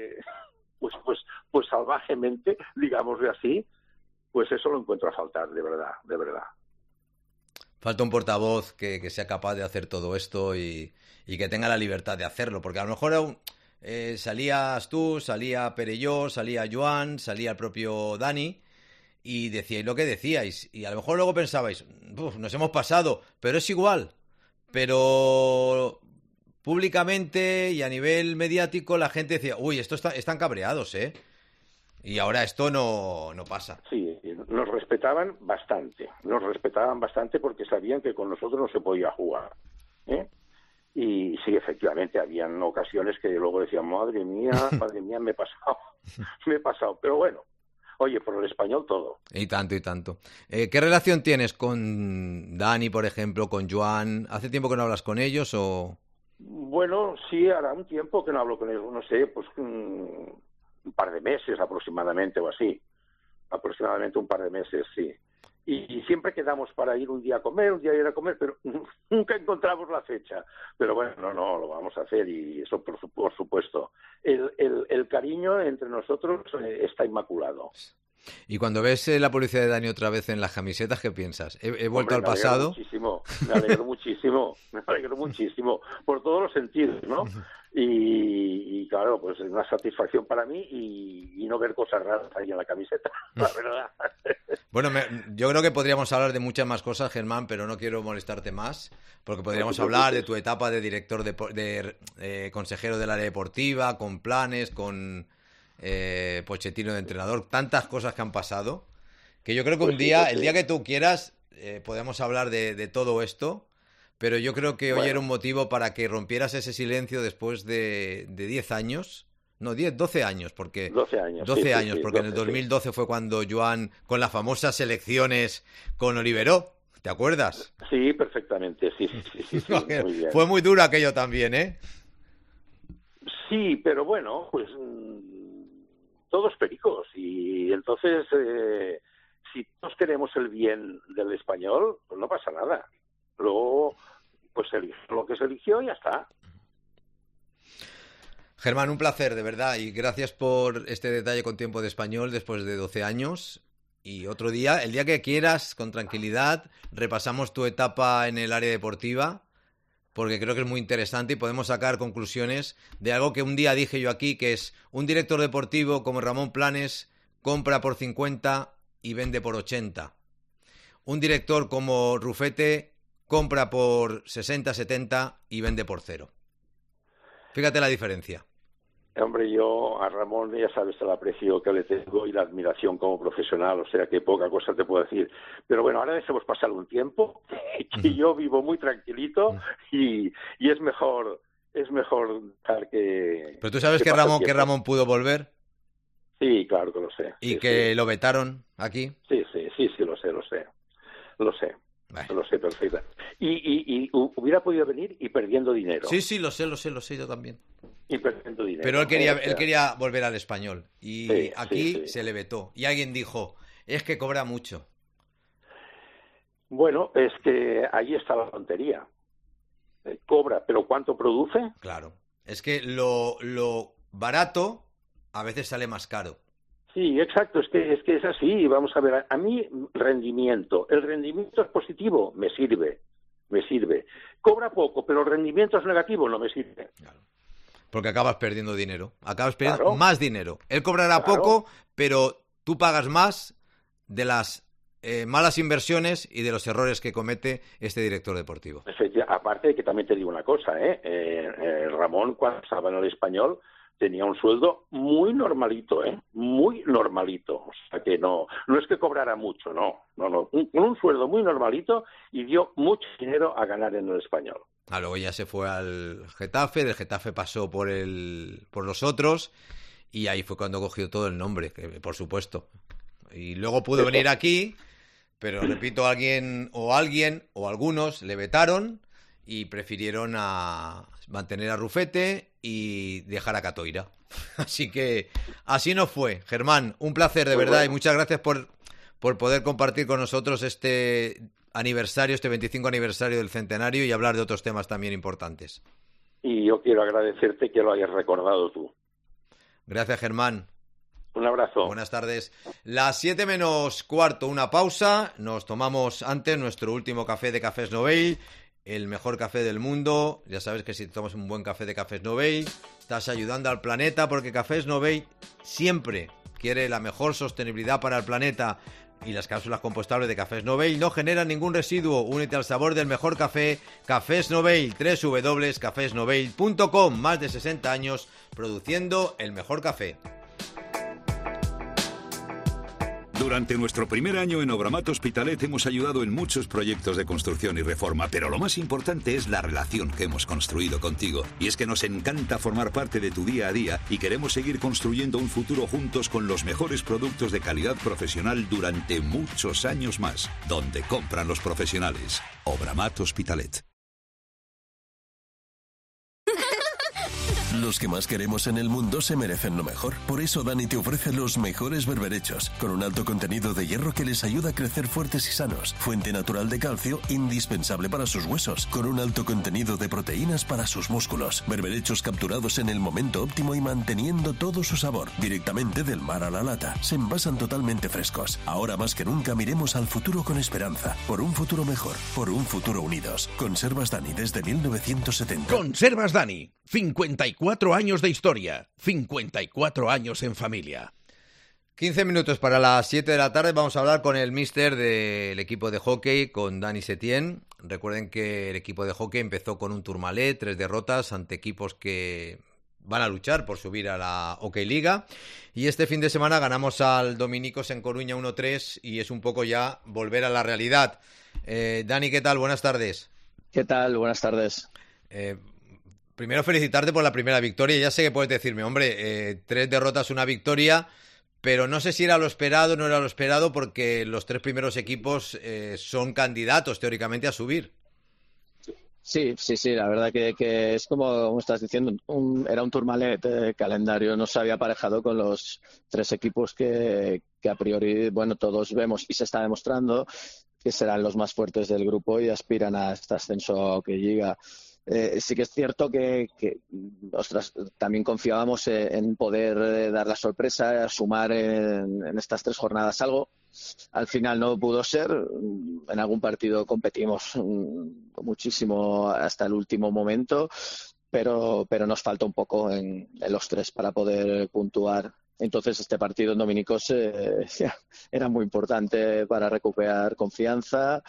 pues salvajemente, digámoslo así, pues eso lo encuentro a faltar, de verdad. Falta un portavoz que sea capaz de hacer todo esto y que tenga la libertad de hacerlo, porque a lo mejor salías tú, salía Perelló, salía Joan, salía el propio Dani, y decíais lo que decíais, y a lo mejor luego pensabais, nos hemos pasado, pero es igual. Pero públicamente y a nivel mediático la gente decía, están cabreados, y ahora esto no pasa. Sí, nos respetaban bastante porque sabían que con nosotros no se podía jugar, Y sí, efectivamente, habían ocasiones que luego decían, madre mía, me he pasado. Pero bueno, oye, por el Español todo. Y tanto, y tanto. ¿Qué relación tienes con Dani, por ejemplo, con Joan? ¿Hace tiempo que no hablas con ellos o...? Bueno, sí, hará un tiempo que no hablo con ellos, no sé, pues un par de meses aproximadamente o así. Aproximadamente un par de meses, sí. Y siempre quedamos para ir un día a comer, un día ir a comer, pero nunca encontramos la fecha. Pero bueno, no, lo vamos a hacer y eso por supuesto. El cariño entre nosotros está inmaculado. Y cuando ves la publicidad de Dani otra vez en las camisetas, ¿qué piensas? ¿He vuelto al pasado? Me alegro muchísimo, por todos los sentidos, ¿no? Y claro, pues es una satisfacción para mí y no ver cosas raras ahí en la camiseta, la verdad. Bueno, yo creo que podríamos hablar de muchas más cosas, Germán, pero no quiero molestarte más, porque podríamos hablar de tu etapa de director, de consejero del área deportiva, con Planes, con Pochettino de entrenador, tantas cosas que han pasado, que yo creo que el día que tú quieras, podemos hablar de todo esto, pero yo creo que hoy era un motivo para que rompieras ese silencio después de 10 años. No, 12 años, porque... 12 años. 12 años, porque en el 2012 fue cuando Joan, con las famosas elecciones con Oliveró, ¿te acuerdas? Sí, perfectamente, sí. Muy bien. Fue muy duro aquello también, ¿eh? Sí, pero bueno, pues todos pericos, y entonces si todos queremos el bien del español, pues no pasa nada. Luego, pues se eligió lo que se eligió y ya está. Germán, un placer, de verdad, y gracias por este detalle con Tiempo de Español después de 12 años. Y otro día, el día que quieras, con tranquilidad, repasamos tu etapa en el área deportiva, porque creo que es muy interesante y podemos sacar conclusiones de algo que un día dije yo aquí, que es un director deportivo como Ramón Planes compra por 50 y vende por 80. Un director como Rufete compra por 60, 70 y vende por 0. Fíjate la diferencia. Hombre, yo a Ramón ya sabes el aprecio que le tengo y la admiración como profesional, o sea que poca cosa te puedo decir. Pero bueno, ahora dejemos pasar un tiempo, que yo vivo muy tranquilito y es mejor dejar que... ¿Pero tú sabes que Ramón pudo volver? Sí, claro que lo sé. ¿Y que lo vetaron aquí? Sí, lo sé. Lo sé perfecto. Y hubiera podido venir y perdiendo dinero. Sí, lo sé yo también. Y perdiendo dinero. Pero él quería volver al Español y aquí se le vetó. Y alguien dijo, es que cobra mucho. Bueno, es que ahí está la tontería. Cobra, pero ¿cuánto produce? Claro. Es que lo barato a veces sale más caro. Sí, exacto, es que es así. Vamos a ver, a mí el rendimiento es positivo, me sirve. Cobra poco, pero el rendimiento es negativo, no me sirve. Claro. Porque acabas perdiendo dinero, más dinero. Él cobrará poco, pero tú pagas más de las malas inversiones y de los errores que comete este director deportivo. Aparte de que también te digo una cosa, Ramón, cuando estaba en el Español, tenía un sueldo muy normalito, muy normalito. O sea que no es que cobrara mucho, no. Un sueldo muy normalito y dio mucho dinero a ganar en el Español. Luego ya se fue al Getafe, del Getafe pasó por los otros y ahí fue cuando cogió todo el nombre, que, por supuesto. Y luego pudo venir aquí, pero repito, alguien o algunos le vetaron y prefirieron mantener a Rufete y dejar a Catoira. Así que así no fue. Germán, un placer de verdad y muchas gracias por poder compartir con nosotros este 25 aniversario del centenario y hablar de otros temas también importantes. Y yo quiero agradecerte que lo hayas recordado tú. Gracias, Germán. Un abrazo. Buenas tardes. Las 7 menos cuarto, una pausa. Nos tomamos antes nuestro último café de Cafés Novell, el mejor café del mundo. Ya sabes que si tomas un buen café de Cafés Novell, estás ayudando al planeta, porque Cafés Novell siempre quiere la mejor sostenibilidad para el planeta. Y las cápsulas compostables de Cafés Novell no generan ningún residuo. Únete al sabor del mejor café. Cafés Novell, www.cafesnovell.com. Más de 60 años produciendo el mejor café. Durante nuestro primer año en Obramat Hospitalet hemos ayudado en muchos proyectos de construcción y reforma, pero lo más importante es la relación que hemos construido contigo. Y es que nos encanta formar parte de tu día a día y queremos seguir construyendo un futuro juntos con los mejores productos de calidad profesional durante muchos años más. Donde compran los profesionales. Obramat Hospitalet. Los que más queremos en el mundo se merecen lo mejor. Por eso Dani te ofrece los mejores berberechos, con un alto contenido de hierro que les ayuda a crecer fuertes y sanos. Fuente natural de calcio, indispensable para sus huesos, con un alto contenido de proteínas para sus músculos. Berberechos capturados en el momento óptimo y manteniendo todo su sabor, directamente del mar a la lata. Se envasan totalmente frescos. Ahora más que nunca miremos al futuro con esperanza. Por un futuro mejor, por un futuro unidos. Conservas Dani desde 1970. Conservas Dani. 54 años de historia, 54 años en familia. 15 minutos para las 7 de la tarde. Vamos a hablar con el míster del equipo de hockey, con Dani Setién. Recuerden que el equipo de hockey empezó con un Tourmalet, 3 derrotas ante equipos que van a luchar por subir a la Hockey Liga. Y este fin de semana ganamos al Dominicos en Coruña 1-3 y es un poco ya volver a la realidad. Dani, ¿qué tal? Buenas tardes. ¿Qué tal? Buenas tardes. Primero felicitarte por la primera victoria. Ya sé que puedes decirme, hombre, 3 derrotas, una victoria, pero no sé si era lo esperado o no era lo esperado, porque los 3 primeros equipos son candidatos teóricamente a subir. Sí, la verdad que es como estás diciendo, era un Tourmalet calendario, no se había aparejado con los 3 equipos que a priori, bueno, todos vemos y se está demostrando que serán los más fuertes del grupo y aspiran a este ascenso que llega. Sí que es cierto que ostras, también confiábamos en poder dar la sorpresa, sumar en estas 3 jornadas algo. Al final no pudo ser. En algún partido competimos muchísimo hasta el último momento, pero nos falta un poco en los 3 para poder puntuar. Entonces este partido en Dominicos era muy importante para recuperar confianza.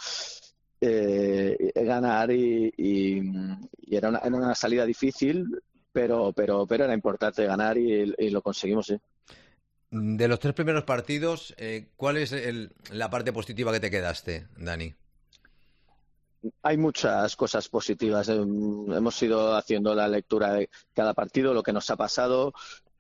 Ganar y era una salida difícil, pero era importante ganar y lo conseguimos, sí. De los 3 primeros partidos, ¿cuál es la parte positiva que te quedaste, Dani? Hay muchas cosas positivas. Hemos ido haciendo la lectura de cada partido, lo que nos ha pasado.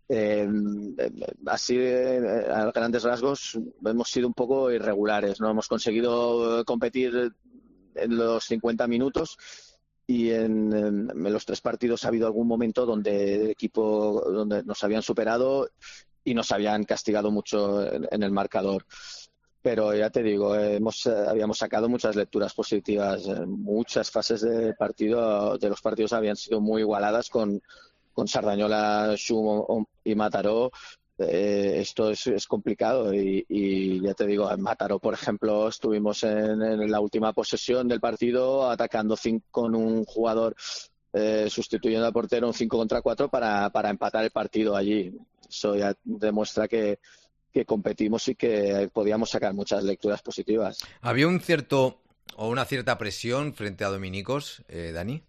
Así, a grandes rasgos, hemos sido un poco irregulares, ¿no? Hemos conseguido competir en los 50 minutos y en los 3 partidos ha habido algún momento donde el equipo donde nos habían superado y nos habían castigado mucho en el marcador. Pero ya te digo, habíamos sacado muchas lecturas positivas. Muchas fases de los partidos habían sido muy igualadas con Sardañola, Xum y Mataró. Esto es complicado y ya te digo, en Mataró, por ejemplo, estuvimos en la última posesión del partido atacando con un jugador sustituyendo al portero, un 5 contra 4 para empatar el partido allí. Eso ya demuestra que competimos y que podíamos sacar muchas lecturas positivas. ¿Había una cierta presión frente a Dominicos, Dani?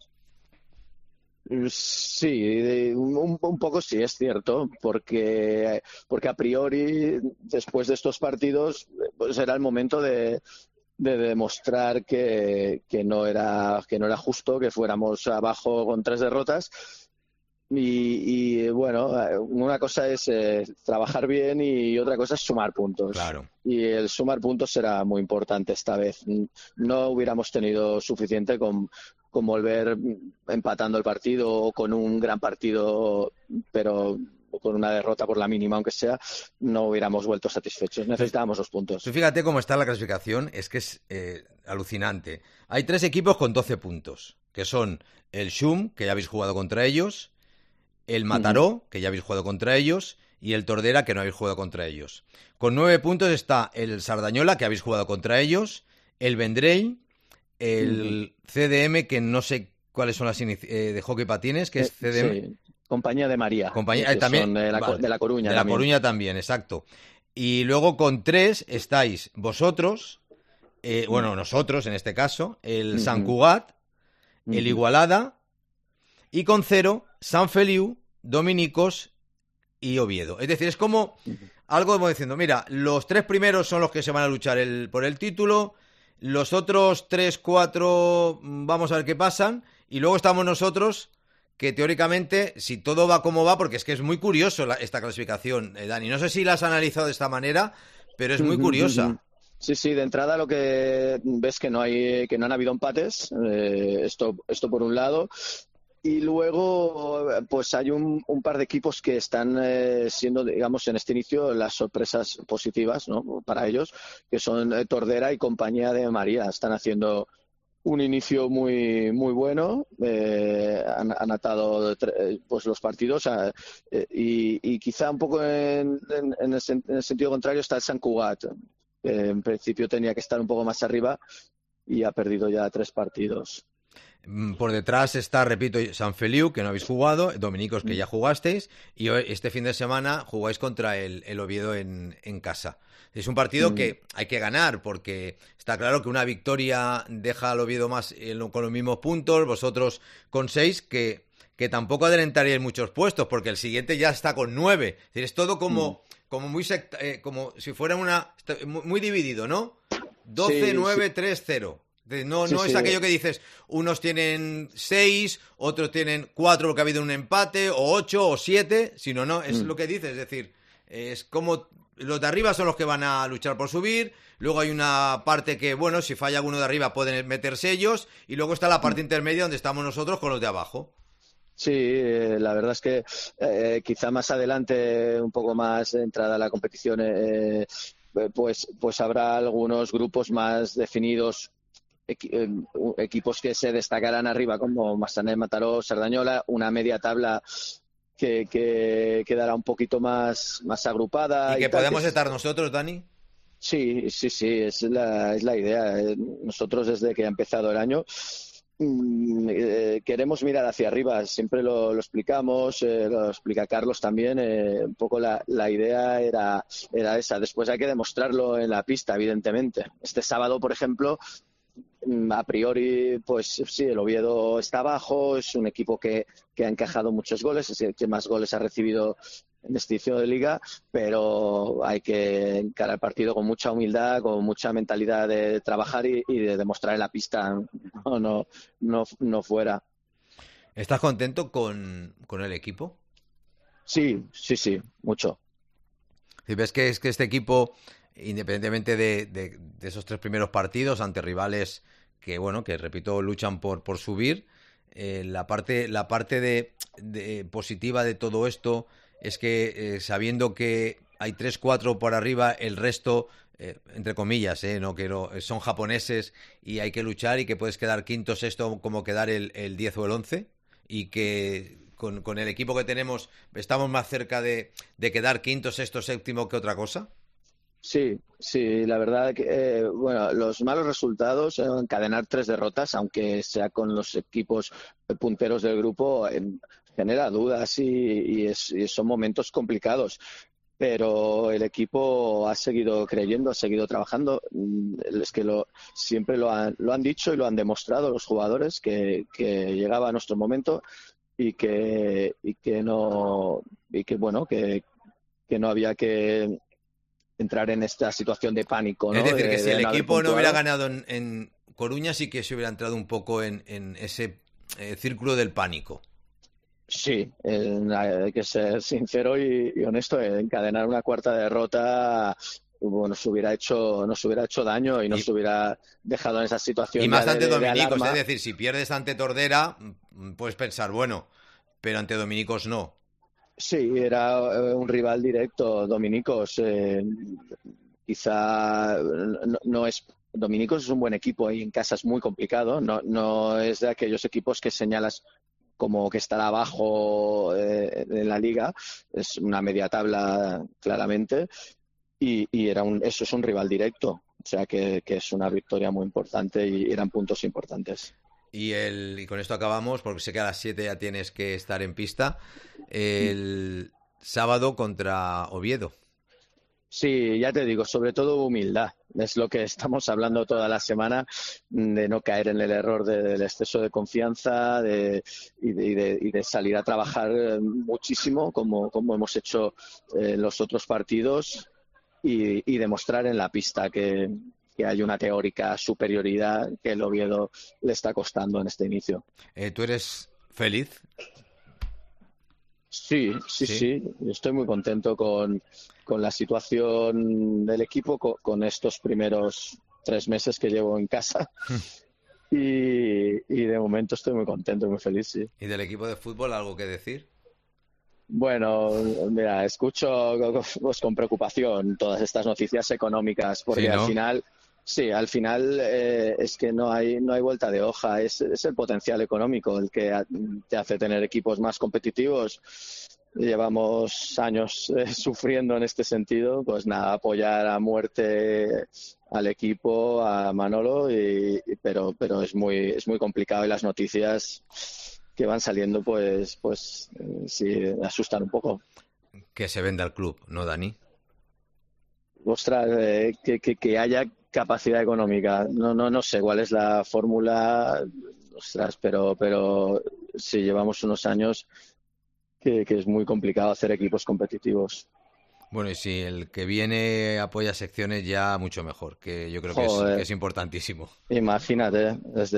Sí, un poco sí, es cierto, porque a priori, después de estos partidos, pues era el momento de demostrar que no era justo que fuéramos abajo con 3 derrotas. Y bueno, una cosa es trabajar bien y otra cosa es sumar puntos. Claro. Y el sumar puntos será muy importante esta vez. No hubiéramos tenido suficiente con volver empatando el partido o con un gran partido, pero con una derrota por la mínima, aunque sea, no hubiéramos vuelto satisfechos. Necesitábamos los puntos. Tú fíjate cómo está la clasificación, es que es alucinante. Hay 3 equipos con 12 puntos, que son el Xum, que ya habéis jugado contra ellos, el Mataró, que ya habéis jugado contra ellos, y el Tordera, que no habéis jugado contra ellos. Con 9 puntos está el Sardañola, que habéis jugado contra ellos, el Vendrell, el CDM, que no sé cuáles son las de hockey patines, que es CDM. Sí. Compañía de María. También son de la Coruña. De la Coruña también, exacto. Y luego con 3 estáis vosotros, nosotros en este caso, el Sant Cugat, el Igualada, y con 0, Sant Feliu, Dominicos y Oviedo. Es decir, es como algo como diciendo, mira, los 3 primeros son los que se van a luchar por el título, los otros 3, 4 vamos a ver qué pasan, y luego estamos nosotros, que teóricamente, si todo va como va, porque es que es muy curioso esta clasificación, Dani, no sé si la has analizado de esta manera, pero es muy curiosa. Sí, de entrada lo que ves que no han habido empates, esto por un lado. Y luego, pues hay un par de equipos que están siendo, digamos, en este inicio las sorpresas positivas, ¿no? Para ellos, que son Tordera y Compañía de María. Están haciendo un inicio muy muy bueno, han atado pues los partidos y quizá un poco en el sentido contrario está el Sant Cugat. En principio tenía que estar un poco más arriba y ha perdido ya 3 partidos. Por detrás está, repito, Sant Feliu, que no habéis jugado, Dominicos, que ya jugasteis, y este fin de semana jugáis contra el Oviedo en casa. Es un partido que hay que ganar, porque está claro que una victoria deja al Oviedo más con los mismos puntos, vosotros con 6, que tampoco adelantaríais muchos puestos, porque el siguiente ya está con 9. Es decir, es todo como muy como si fuera muy dividido, ¿no? 12, sí, 9, 3, 0. No es aquello que dices, unos tienen 6, otros tienen 4 porque ha habido un empate, o 8 o 7, sino no, es lo que dices, es decir, es como los de arriba son los que van a luchar por subir, luego hay una parte que, bueno, si falla alguno de arriba pueden meterse ellos, y luego está la parte intermedia donde estamos nosotros con los de abajo. Sí, la verdad es que quizá más adelante, un poco más entrada a la competición, pues habrá algunos grupos más definidos, equipos que se destacarán arriba como Massanet, Mataró, Cerdañola, una media tabla que quedará un poquito más agrupada. ¿Y que podemos estar nosotros, Dani? Sí, es la idea. Nosotros desde que ha empezado el año queremos mirar hacia arriba, siempre lo explicamos, lo explica Carlos también, un poco la idea era esa. Después hay que demostrarlo en la pista, evidentemente. Este sábado, por ejemplo, a priori, pues sí, el Oviedo está abajo, es un equipo que ha encajado muchos goles, es el que más goles ha recibido en este inicio de liga, pero hay que encarar el partido con mucha humildad, con mucha mentalidad de trabajar y de demostrar en la pista, no fuera. ¿Estás contento con el equipo? Sí, mucho. Si ves que este equipo, independientemente de esos 3 primeros partidos ante rivales que, bueno, que repito, luchan por subir, la parte de positiva de todo esto es que sabiendo que hay 3, 4 por arriba, el resto, entre comillas, son japoneses y hay que luchar, y que puedes quedar quinto, sexto, como quedar el 10 o el 11, y que con el equipo que tenemos estamos más cerca de quedar quinto, sexto, séptimo que otra cosa. Sí, la verdad que los malos resultados, encadenar 3 derrotas, aunque sea con los equipos punteros del grupo, genera dudas y son momentos complicados. Pero el equipo ha seguido creyendo, ha seguido trabajando. Es que siempre lo han dicho y lo han demostrado los jugadores, que llegaba nuestro momento y que no había que entrar en esta situación de pánico, ¿no? Es decir, que si el equipo no hubiera ganado en Coruña, sí que se hubiera entrado un poco en ese círculo del pánico. Sí, hay que ser sincero y honesto. Encadenar una 4ª derrota, nos hubiera hecho daño y nos hubiera dejado en esa situación. Y más ante Dominicos, es decir, si pierdes ante Tordera, puedes pensar, bueno, pero ante Dominicos no. Sí, era un rival directo, Dominicos. Quizá no es. Dominicos es un buen equipo y en casa es muy complicado. No es de aquellos equipos que señalas como que estará abajo en la liga. Es una media tabla, claramente. Y eso es un rival directo. O sea que es una victoria muy importante y eran puntos importantes. Y con esto acabamos, porque sé que a las 7 ya tienes que estar en pista. El sábado contra Oviedo. Sí, ya te digo, sobre todo humildad. es lo que estamos hablando toda la semana, de no caer en el error del exceso de confianza y de salir a trabajar muchísimo, como hemos hecho en los otros partidos, y demostrar en la pista que hay una teórica superioridad que el Oviedo le está costando en este inicio. ¿Tú eres feliz? Sí. Estoy muy contento con la situación del equipo, con estos primeros 3 meses que llevo en casa. Y de momento estoy muy contento, muy feliz, sí. ¿Y del equipo de fútbol algo que decir? Bueno, mira, escucho pues, con preocupación todas estas noticias económicas, porque al final es que no hay vuelta de hoja. Es el potencial económico el que te hace tener equipos más competitivos. Llevamos años sufriendo en este sentido. Pues nada, apoyar a muerte al equipo, a Manolo, pero es muy complicado, y las noticias que van saliendo pues sí asustan un poco. Que se venda el club, ¿no, Dani? Ostras, que haya capacidad económica. No sé cuál es la fórmula, ostras, pero sí llevamos unos años que es muy complicado hacer equipos competitivos. Bueno, y si el que viene apoya secciones, ya mucho mejor, que yo creo que es importantísimo. Imagínate,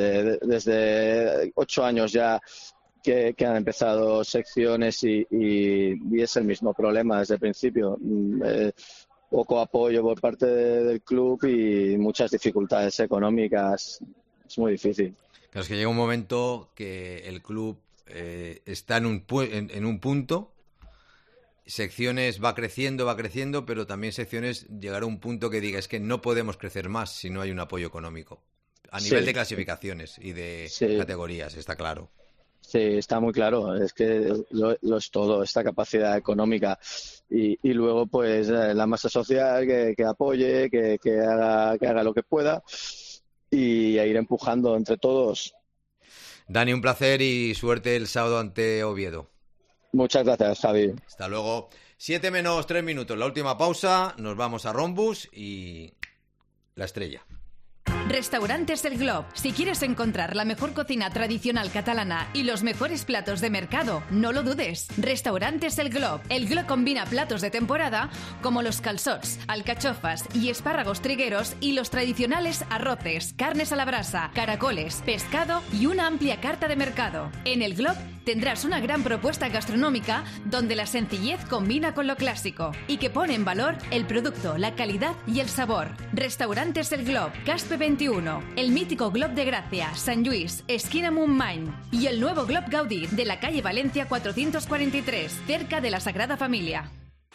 desde 8 años ya que han empezado secciones y es el mismo problema desde el principio. Poco apoyo por parte del club y muchas dificultades económicas. Es muy difícil. Pero es que llega un momento que el club está en un punto. Secciones va creciendo, pero también secciones llegará a un punto que diga, es que no podemos crecer más si no hay un apoyo económico. A nivel de clasificaciones y de categorías, está claro. Sí, está muy claro. Es que lo es todo, esta capacidad económica. Y luego, pues, la masa social que apoye, que haga lo que pueda, y a ir empujando entre todos. Dani, un placer y suerte el sábado ante Oviedo. Muchas gracias, Javi. Hasta luego. 7 menos 3 minutos, la última pausa. Nos vamos a Rombus y la estrella. Restaurantes El Glob. Si quieres encontrar la mejor cocina tradicional catalana y los mejores platos de mercado, no lo dudes. Restaurantes El Glob. El Glob combina platos de temporada como los calçots, alcachofas y espárragos trigueros, y los tradicionales arroces, carnes a la brasa, caracoles, pescado y una amplia carta de mercado. En El Glob tendrás una gran propuesta gastronómica donde la sencillez combina con lo clásico y que pone en valor el producto, la calidad y el sabor. Restaurantes El Glob, Caspe 21, el mítico Glob de Gracia, Sant Lluís, esquina Montmany, y el nuevo Glob Gaudí de la calle Valencia 443, cerca de la Sagrada Familia.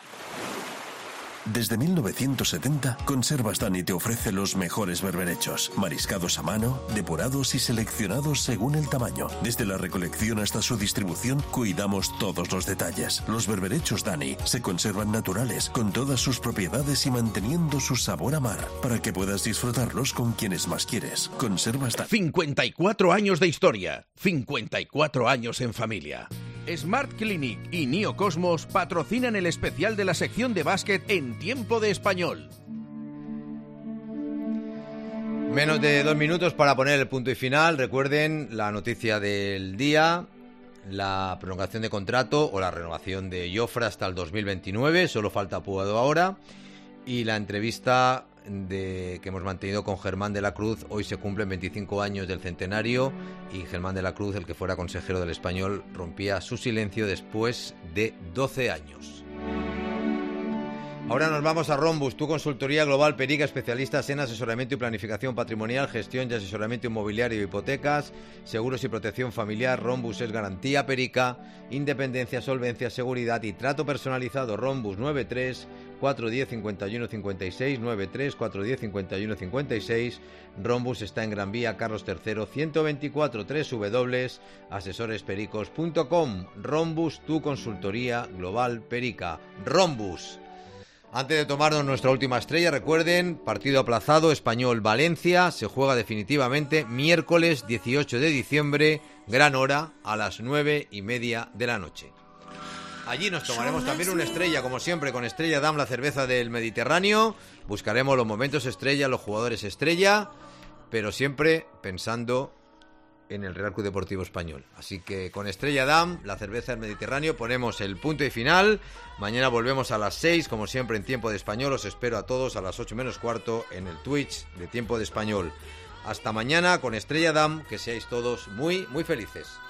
Desde 1970, Conservas Dani te ofrece los mejores berberechos, mariscados a mano, depurados y seleccionados según el tamaño. Desde la recolección hasta su distribución, cuidamos todos los detalles. Los berberechos Dani se conservan naturales, con todas sus propiedades y manteniendo su sabor a mar, para que puedas disfrutarlos con quienes más quieres. Conservas Dani. 54 años de historia, 54 años en familia. Smart Clinic y Neocosmos patrocinan el especial de la sección de básquet en Tiempo de Español. Menos de 2 minutos para poner el punto y final. Recuerden la noticia del día, la prolongación de contrato o la renovación de Jofre hasta el 2029, solo falta Puado ahora, y la entrevista que hemos mantenido con Germán de la Cruz. Hoy se cumplen 25 años del centenario y Germán de la Cruz, el que fuera consejero del Español, rompía su silencio después de 12 años. Ahora nos vamos a Rombus, tu consultoría global Perica, especialistas en asesoramiento y planificación patrimonial, gestión y asesoramiento inmobiliario y hipotecas, seguros y protección familiar. Rombus es garantía Perica, independencia, solvencia, seguridad y trato personalizado. Rombus 93 410 51 56, 93 410 51 56. Rombus está en Gran Vía Carlos III 124, www.asesorespericos.com. Rombus, tu consultoría global Perica. Rombus. Antes de tomarnos nuestra última estrella, recuerden, partido aplazado, Español-Valencia, se juega definitivamente miércoles 18 de diciembre, gran hora, a las 9:30 de la noche. Allí nos tomaremos también una estrella, como siempre, con Estrella Damm, la cerveza del Mediterráneo. Buscaremos los momentos estrella, los jugadores estrella, pero siempre pensando en el Real Club Deportivo Español. Así que con Estrella Damm, la cerveza del Mediterráneo, ponemos el punto y final. Mañana volvemos a las 6, como siempre, en Tiempo de Español. Os espero a todos a las 8 menos cuarto en el Twitch de Tiempo de Español. Hasta mañana con Estrella Damm, que seáis todos muy, muy felices.